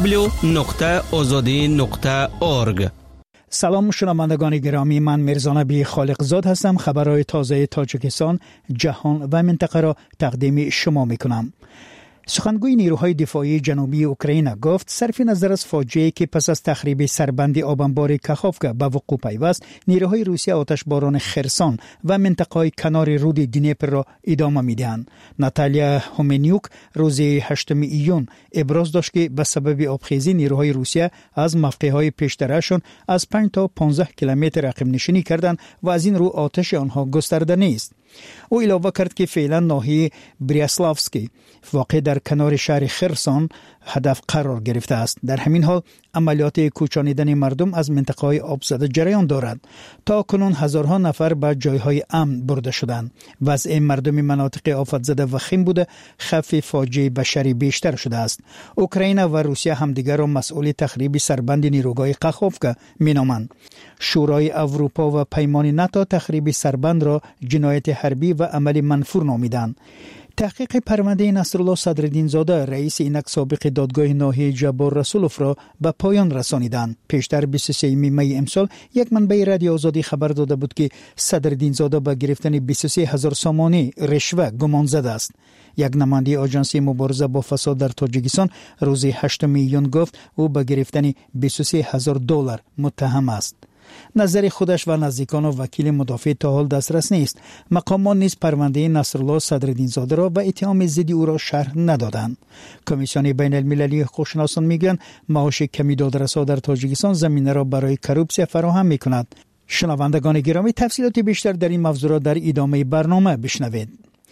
www.azadi.org. سلام شنوندگان گرامی، من میرزا نبی خالقزاد هستم. خبرهای تازه تاجیکستان، جهان و منطقه را تقدیم شما میکنم. سخنگوی نیروهای دفاعی جنوبی اوکراین گفت صرف نظر از فاجعه‌ای که پس از تخریب سربند آبانبار کاخوفکا به وقوع پیوست، نیروهای روسیه آتشباران خرسان و منطقه‌های کنار رود دنیپر را ادامه می‌دهند. ناتالیا هومنیوک روز 8 ایون ابراز داشت که به سبب آبخیزی نیروهای روسیه از موقع‌های پیشترشان از 5 تا 15 کیلومتر عقب نشینی کردند و از این رو آتش آنها گسترده نیست. او اضافه کرد که فعلا ناحیه بریاسلافسکی واقع در کنار شهر خرسان هدف قرار گرفته است. در همین حال عملیات کوچانیدن مردم از منطقه‌های آبزده جریان دارد. تا کنون هزارها نفر به جایهای امن برده شدند. وضع مردم مناطق آفت زده وخیم بوده، خطر فاجعه بشری بیشتر شده است. اوکراین و روسیه همدیگر را مسئول تخریب سربند نیروگاه کاخوفکا مینامند. شورای اروپا و پیمان ناتو تخریب سربند را جنایت حربی و عمل منفور نامیدند. تحقیق پرونده نصرالله صدرالدین زاده رئیس اینک سابق دادگاه ناحیه جبار رسولوف را به پایان رسانیدند. پیشتر 23 می امسال یک منبع رادیو آزادی خبر داده بود که صدرالدین زاده به گرفتن 23,000 سامانه رشوه گمان زده است. یک نماینده آژانس مبارزه با فساد در تاجیکستان روز 8 ایون گفت او به گرفتن 23,000 دلار متهم است. نظر خودش و نزدیکان و وکیل مدافع تا حال دسترس نیست. مقامان نیز پرونده نصرالله صدرالدین زاده را و اتهام ضد او را شرح ندادند. کمیسیون بین المللی حقوقشناسان میگویند معاش کمی دادرسا در تاجیکستان زمینه را برای کروپسیا فراهم میکند. شنوندگان گرامی، تفصیلات بیشتر در این موضوع را در ادامه برنامه بشنوید.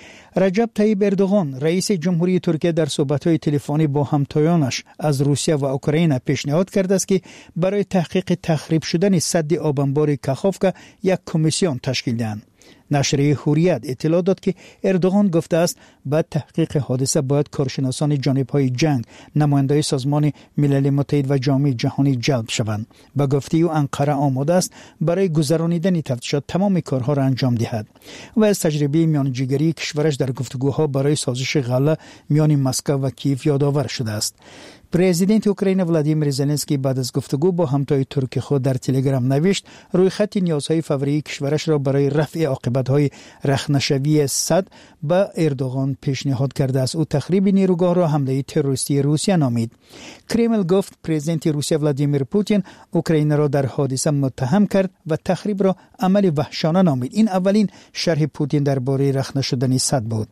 رجب طیب اردوغان رئیس جمهوری ترکیه در صحبت‌های تلفنی با همتایانش از روسیه و اوکراین پیشنهاد کرده است که برای تحقیق تخریب شدن سد آبانبار کاخوفکا یک کمیسیون تشکیل دهند. نشریه حریت اطلاع داد که اردوغان گفته است بعد تحقیق حادثه باید کارشناسان جانب‌های جنگ، نمایندگان سازمان ملل متحد و جامعه جهانی جلب شوند. به گفته او انقره آماده است برای گذرانیدن تفتیشات تمام کارها را انجام دهد و از تجربه میانجیگری کشورش در گفتگوها برای سازش غله میان مسکو و کیف یادآور شده است. پرزیدنت اوکراین ولادیمیر زلنسکی بعد از گفتگو با همتای ترک خود در تلگرام نوشت روی خط نیازهای فوری کشورش را برای رفع عاقبت‌های رخنه‌شوی سد به اردوغان پیشنهاد کرده است. او تخریب نیروگاه را حمله تروریستی روسیه نامید. کرمل گفت پرزیدنت روسیه ولادیمیر پوتین اوکراین را در حادثه متهم کرد و تخریب را عمل وحشیانه نامید. این اولین شرح پوتین درباره رخنه شدن سد بود.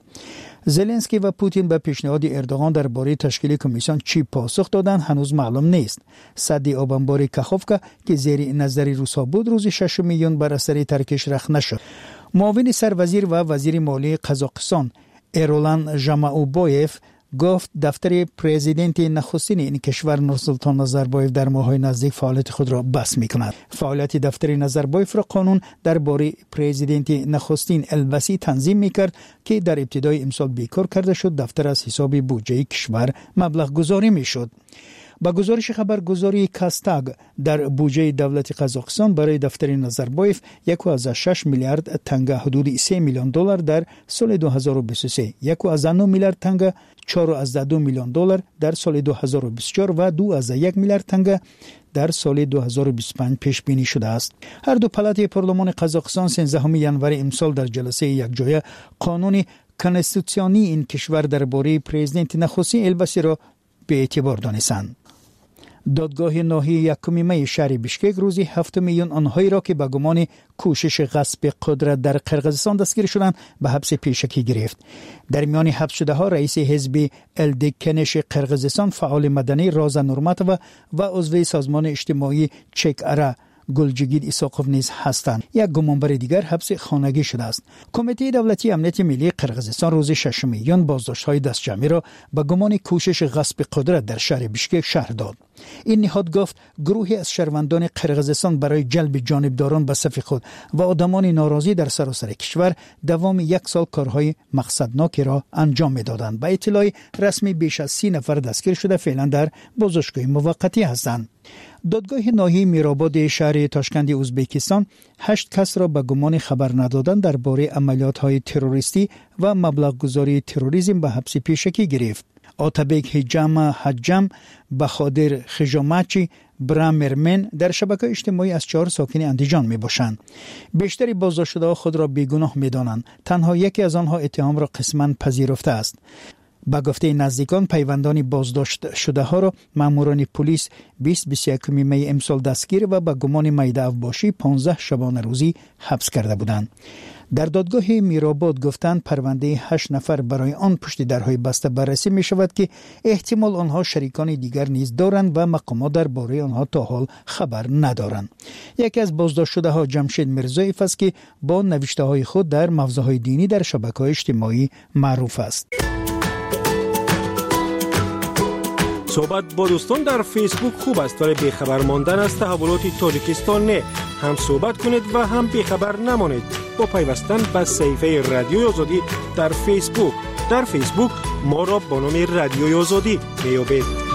زلنسکی و پوتین به پیشنهاد اردوغان درباره تشکیل کمیسیون چی پاسخ دادند هنوز معلوم نیست. سد آبانبار کاخوفکا که زیر نظر روسا بود روز 6 ایون بر اثر ترکش رخنه شد. معاون سروزیر و وزیر مالی قزاقستان ایرولان ژامائوبایف گفت دفتر پرزیدنت نخستین این کشور نورسلطان نظربایف در ماه‌های نزدیک فعالیت خود را بس می‌کند. فعالیت دفتر نظربایف را قانون درباره پرزیدنت نخستین البسی تنظیم می‌کرد که در ابتدای امسال بیکار کرده شد. دفتر از حساب بودجه کشور مبلغ گذاری می‌شد. با گزارش خبرگزاری کاستاگ در بودجه دولت قزاقستان برای دفتر نظربایف 1.6 میلیارد تنگه حدود 3 میلیون دلار در سال 2023، 1.9 میلیارد تنگه 4.2 میلیون دلار در سال 2024 و 2.1 میلیارد تنگه در سال 2025 پیش بینی شده است. هر دو پالات پارلمان قزاقستان 13 ژانویه امسال در جلسه یکجایه قانون کنستیتوسیونی این کشور درباره پرزیدنت نخستین البسی را به اعتبار دانستند. دادگاه ناحیه یکم می شهر بیشکک روزی 7 میلیون آنهایی را که به گمان کوشش غصب قدرت در قرقیزستان دستگیر شدند به حبس پیشکی گرفت. در میان حبس شده ها رئیس حزب الدکنش قرقیزستان، فعال مدنی رازا نورماتووا و عضو سازمان اجتماعی چک ارا گلجگید ایساقوف نیز هستند. یک گمانبر دیگر حبس خانگی شده است. کمیته دولتی امنیت ملی قرقیزستان روز 6 ژانویه بازداشت‌های دستجمعی را به گمان کوشش غصب قدرت در شهر بیشکک شهر داد. این نهاد گفت گروهی از شهروندان قرقیزستان برای جلب جانبداران به صف خود و آدمان ناراضی در سراسر کشور دوام 1 سال کارهای مقصدناکی را انجام می‌دادند. به اطلاع رسمی بیش از 30 نفر دستگیر شده فعلا در بازداشتگاه موقتی هستند. دادگاه ناحیه میرآباد شهر تاشکند ازبکستان 8 کس را به گمان خبر ندادن درباره عملیات‌های تروریستی و مبلغ گذاری تروریسم به حبس پیشکی گرفت. آتابک حجم، بخادر خجامچی، برامرمن در شبکه اجتماعی از 4 ساکن اندیجان می باشند. بیشتری بازداشت شده خود را بیگناه می دانند. تنها یکی از آنها اتهام را قسماً پذیرفته است. با گفته نزدیکان پیوندان بازداشت شده ها را ماموران پلیس 20-21 می امسال دستگیر و با گمان میده افباشی 15 شبانه روزی حبس کرده بودند. در دادگاه میرآباد گفتند پرونده 8 نفر برای آن پشت درهای بسته بررسی می شود که احتمال آنها شریکان دیگر نیز دارند و مقامات درباره آنها تا حال خبر ندارند. یکی از بازداشت شده ها جمشید میرزایف است که با نوشته های خود در موضوعات دینی در شبکه‌های اجتماعی معروف است. صحبت با دوستان در فیسبوک خوب است ولی بیخبر ماندن از تحولات تاجیکستان نه. هم صحبت کنید و هم بیخبر نمانید با پیوستن به صفحه رادیوی آزادی در فیسبوک. در فیسبوک ما را با نام رادیوی آزادی میابید.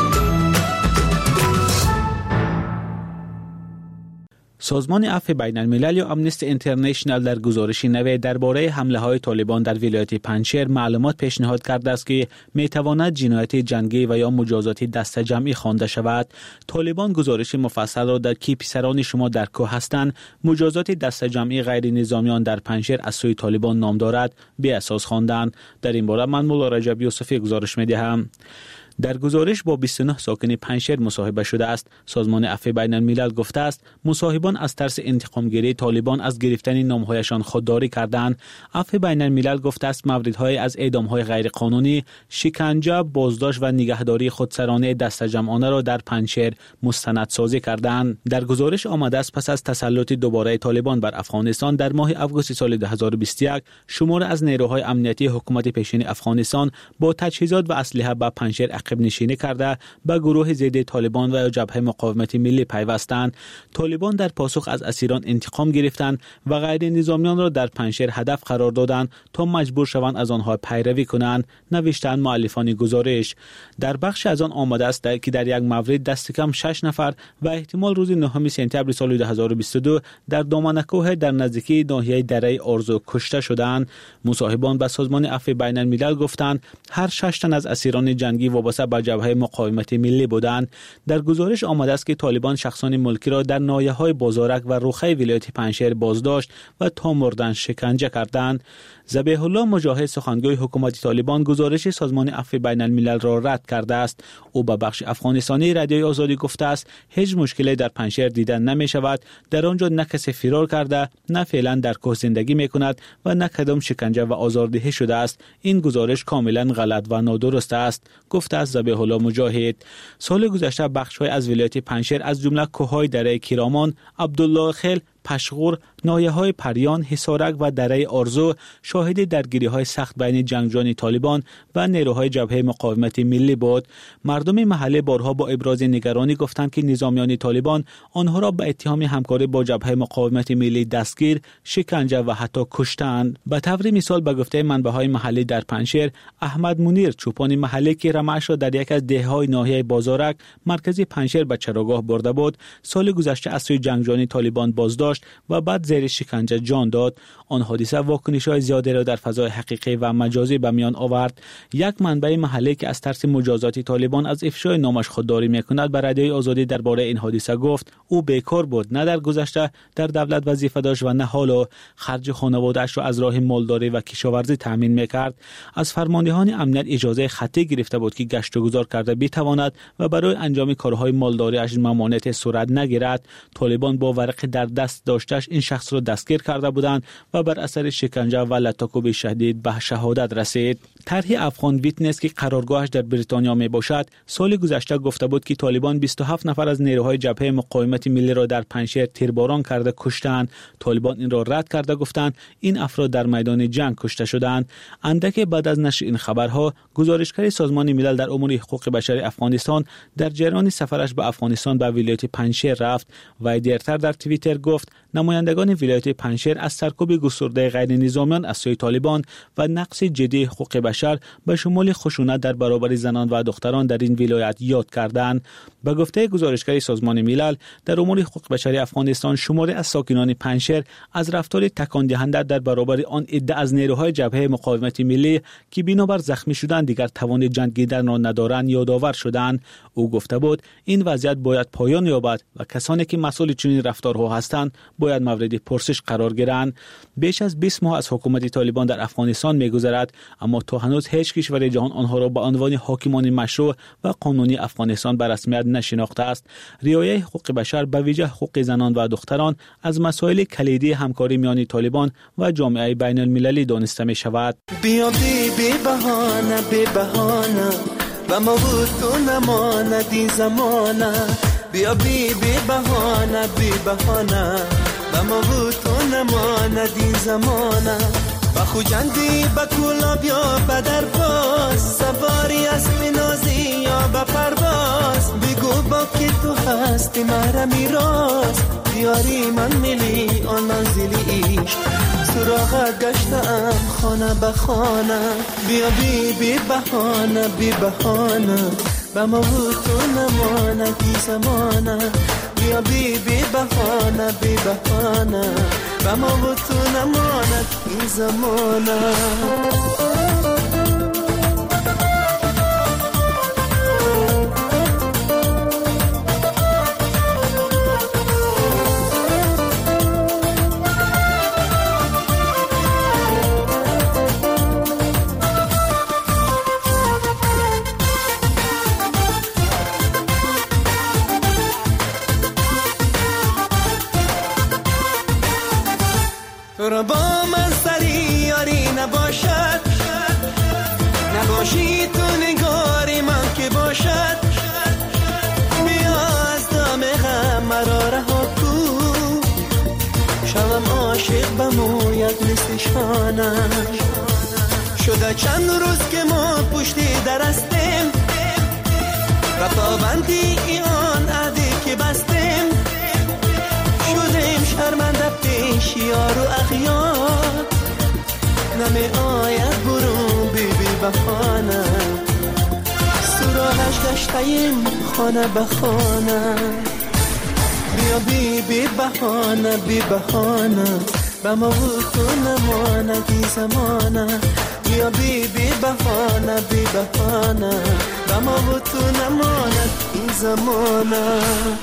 سازمان عفو بین الملل یا آمنستی اینترنشنال در گزارشی نوی درباره حمله‌های طالبان در ولایت پنجشیر معلومات پیشنهاد کرده است که می‌تواند جنایت جنگی و یا مجازات دسته جمعی خوانده شود. طالبان گزارش مفصل را در کی پسران شما در کوه هستند مجازات دسته جمعی غیر نظامیان در پنجشیر از سوی طالبان نام دارد بی اساس خواندند. در این باره من مولا رجب یوسفی گزارش می‌دهم. در گزارش با 29 ساکن پنجشیر مصاحبه شده است. سازمان عفو بین الملل گفته است مصاحبان از ترس انتقام گیری طالبان از گرفتن نامهایشان خودداری کردند. عفو بین الملل گفته است موردهای از اعدام‌های غیر قانونی، شکنجه، بازداشت و نگهداری خودسرانه دسته جمعانه را در پنجشیر مستندسازی کردند. در گزارش آمده است پس از تسلط دوباره طالبان بر افغانستان در ماه آگوست سال 2021 شمار از نیروهای امنیتی حکومت پیشین افغانستان با تجهیزات و اسلحه به پنجشیر عقب نشینی کرده به گروه ضد طالبان و جبهه مقاومت ملی پیوستند. طالبان در پاسخ از اسیران انتقام گرفتند و غیر نظامیان را در پنجشیر هدف قرار دادند تا مجبور شوند از آنها پیروی کنند، نوشتند مؤلفان گزارش. در بخش از آن آمده است که در یک مورد دست کم 6 نفر و احتمال روز 9 سپتامبر سال 2022 در دامنکوه در نزدیکی ناحیه دره آرزو کشته شدند. مصاحبان به سازمان عفو بین الملل گفتند هر 6 تن از اسیران جنگی وابسته به جبهه مقاومت ملی بودند. در گزارش آمده است که طالبان شخصان ملکی را در ناحیه‌های بازارک و روخه ولایت پنجشیر بازداشت و تا مردن شکنجه کردند. ذبیح الله مجاهد سخنگوی حکومت طالبان گزارش سازمان عفو بین الملل را رد کرده است. او به بخش افغانستانی رادیوی آزادی گفته است هیچ مشکلی در پنجشیر دیدن نمی شود. در آنجا نه کسی فرار کرده، نه فعلا در کوه زندگی می کند و نه کدام شکنجه و آزاردهی شده است. این گزارش کاملا غلط و نادرست است، گفته است ذبیح الله مجاهد. سال گذشته بخش‌های از ولایت پنجشیر از جمله کوههای دره کیرامان، عبدالله خیل، پشغور، ناحیه‌های پریان، حصارک و دره آرزو شاهد درگیری‌های سخت بین جنگجویان طالبان و نیروهای جبهه مقاومت ملی بود. مردم محله بارها با ابراز نگرانی گفتند که نظامیان طالبان آنها را به اتهام همکاری با جبهه مقاومت ملی دستگیر، شکنجه و حتی کشتند. به طور مثال به گفته منبع‌های محلی در پنجشیر، احمد منیر چوپان محله که رمه‌اش را در یک از دهه‌های ناحیه بازارک مرکز پنجشیر به چراگاه برده بود، سال گذشته از سوی جنگجویان طالبان بازداشت و بعد زیر شکنجه جان داد. آن حادثه واکنش‌های زیادی را در فضای حقیقی و مجازی به میان آورد. یک منبع محلی که از ترس مجازات طالبان از افشای نامش خودداری می‌کند به رادیوی آزادی درباره این حادثه گفت او بیکار بود، نه در گذشته در دولت وظیفه داشت و نه حالا خرج خانواده‌اش را از راه مالداری و کشاورزی تامین می‌کرد. از فرماندهان امنیت اجازه خطی گرفته بود که گشت و گذار کرده بتواند و برای انجام کارهای مالداری‌اش ممانعت صورت نگیرد. طالبان با ورق در دست داشتش این شخص را دستگیر کرده بودند و بر اثر شکنجه و لطاکوب شدید به شهادت رسید. طرح افغان ویتنس که قرارگاهش در بریتانیا می باشد، سال گذشته گفته بود که طالبان 27 نفر از نیروهای جبهه مقاومت ملی را در پنجشیر تیرباران کرده کشتند. طالبان این را رد کرده گفتند این افراد در میدان جنگ کشته شدند. اندک بعد از نشر این خبرها، گزارشگر سازمان ملل در امور حقوق بشر افغانستان در جریان سفرش به افغانستان به ولایت پنجشیر رفت و دیرتر در توییتر گفت نمایندگان ولایت پنجشیر از سرکوب گسترده غیر نظامیان از سوی طالبان و نقص جدی حقوق بشر به شمول خشونت در برابر زنان و دختران در این ولایت یاد کردند. به گفته گزارشگر سازمان ملل در امور حقوق بشر افغانستان، شماری از ساکنان پنجشیر از رفتار تکان دهنده در برابر آن عده از نیروهای جبهه مقاومت ملی که بنابر زخمی شدن دیگر توان جنگیدن را ندارند یادآور شدند. او گفته بود این وضعیت باید پایان یابد و کسانی که مسئول چنین رفتارها هستند باید مورد پرسش قرار گیرند. بیش از 20 ماه از حکومت طالبان در افغانستان می‌گذرد، اما تا هنوز هیچ کشور جهان آنها را به عنوان حاکمان مشروع و قانونی افغانستان به رسمیت نشناخته است. رعایت حقوق بشر به ویژه حقوق زنان و دختران از مسائل کلیدی همکاری میان طالبان و جامعه بین المللی دانسته می شود. بیا بی بهانه بی بهانه و ما بود تو نماند این زمانه. بیا بی بهانه بی بهانه و ما بود تو نماند این زمانه. و خوجندی با کولا بیا بدر باز، سواری اسب نازی یا با پرواز. بگو با که تو هستی مرا میراز، دیاری من ملی آن منزلی عشق. سراغت گشتم خانه به خانه. بیا بی بهانه بی بهانه و ما بود تو نماند این زمانه. بیا بی بهانه بی بهانه و ما بود تو نماند این زمانه. تو را با من سری یاری نباشد، نباشی تو نگاری من که باشد. بیا از دام غم مرا رها کو، شوم عاشق بموید مثل شانش. شده چند روز که ما پشتی درستیم و پابندی آن عهدی که بستیم. شدیم شرمنده پیش یار و اغیار، نمی آید برون بی بهانه. سراغش گشتیم خانه به خانه. بیا بی بهانه بی بهانه به ما بود تو نماند این زمانه. بیا بی بهانه بی بهانه به ما بود تو نماند این زمانه.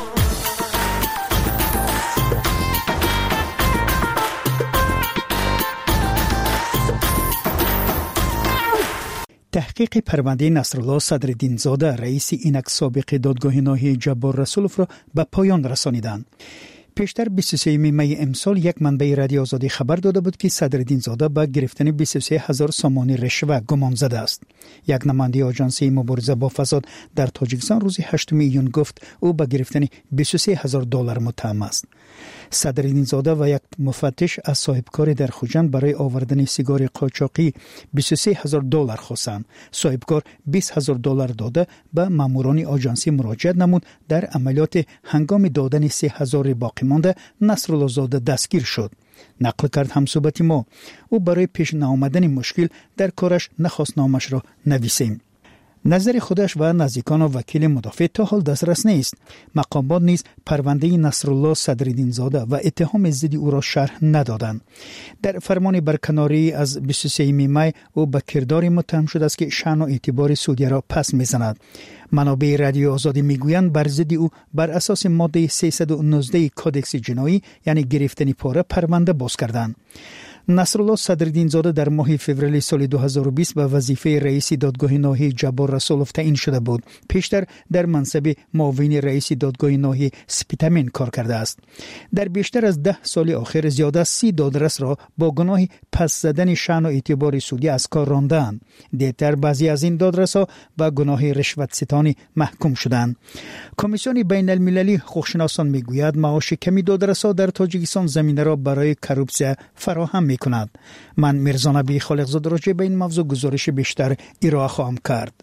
تحقیق پرونده نصرالله صدرالدین‌زاده رئیس اینک سابق دادگاه ناحیه جبار رسولف را به پایان رسانیدند. پیشتر 23 می امسال یک منبع رادیو آزادی خبر داده بود که صدرالدین زاده به گرفتن 23000 سامانی رشوه گمان زده است. یک نماینده آژانس مبارزه با فساد در تاجیکستان روز 8 ایون گفت او به گرفتن 23000 دلار متهم است. صدرالدین زاده و یک مفتش از صاحبکاری در خوجند برای آوردن سیگار قاچاقی 23000 دلار خواستند. صاحبکار 20000 دلار داده به ماموران آژانسی مراجعه نمود. در عملیات هنگام دادن 3000 باقی مانده نصرالله زاده دستگیر شد. نقل کرد همصحبت ما. او برای پیش نآمدن مشکل در کارش نخواست نامش را نویسیم. نظر خودش و نزدیکان وکیل مدافع تا حال دسترس نیست. مقامات نیز پرونده نصرالله صدرالدین زاده و اتهام ضد او را شرح ندادند. در فرمان برکناری از 23 می او به کرداری متهم شده است که شأن و اعتبار سعودی را پس میزند. منابع رادیو آزادی میگویند بر ضد او بر اساس ماده 319 کدکس جنایی یعنی گرفتن پاره پرونده باز کردند. نصرالله صدرالدین زاده در ماه فوریه سال 2020 به وظیفه رئیس دادگاه ناحیه جبار رسولوف تعیین شده بود. پیشتر در منصب معاون رئیس دادگاه ناحیه سپیتامین کار کرده است. در بیشتر از 10 سال اخیر زیاد از 30 دادرس را با گناه پس زدن شأن و اعتبار سعودی از کار راندند. دیگر بعضی از این دادرس‌ها به گناه رشوت ستانی محکوم شدند. کمیسیون بین المللی حقوقشناسان میگوید معاش کمی دادرس‌ها در تاجیکستان زمینه را برای کروپسیا فراهم می‌کند. من میرزا نبی خالقزاده راجع به این موضوع گزارش بیشتر ارائه خواهم کرد.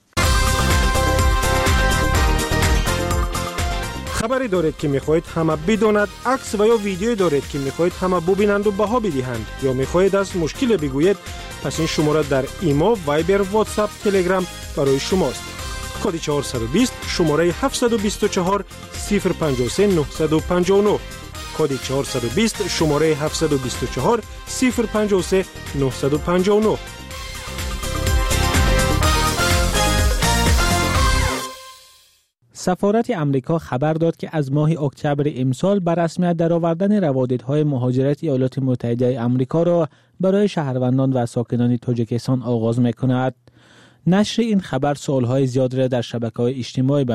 خبری دارید که می‌خواهید همه بداند، عکس و یا ویدیویی دارید که می‌خواهید همه ببینند و بها بدهند یا می‌خواهید از مشکل بگویید، پس این شماره در ایمو، وایبر، واتساپ، تلگرام برای شماست. کد 420 شماره 724 053 959 کد 420 شماره 724 053 959. سفارت امریکا خبر داد که از ماه اکتبر امسال بر رسمیت درآوردن روادیدهای مهاجرت ایالات متحده آمریکا را برای شهروندان و ساکنان تاجیکستان آغاز می‌کند. نشر این خبر سوال‌های زیاد را در شبکه‌های اجتماعی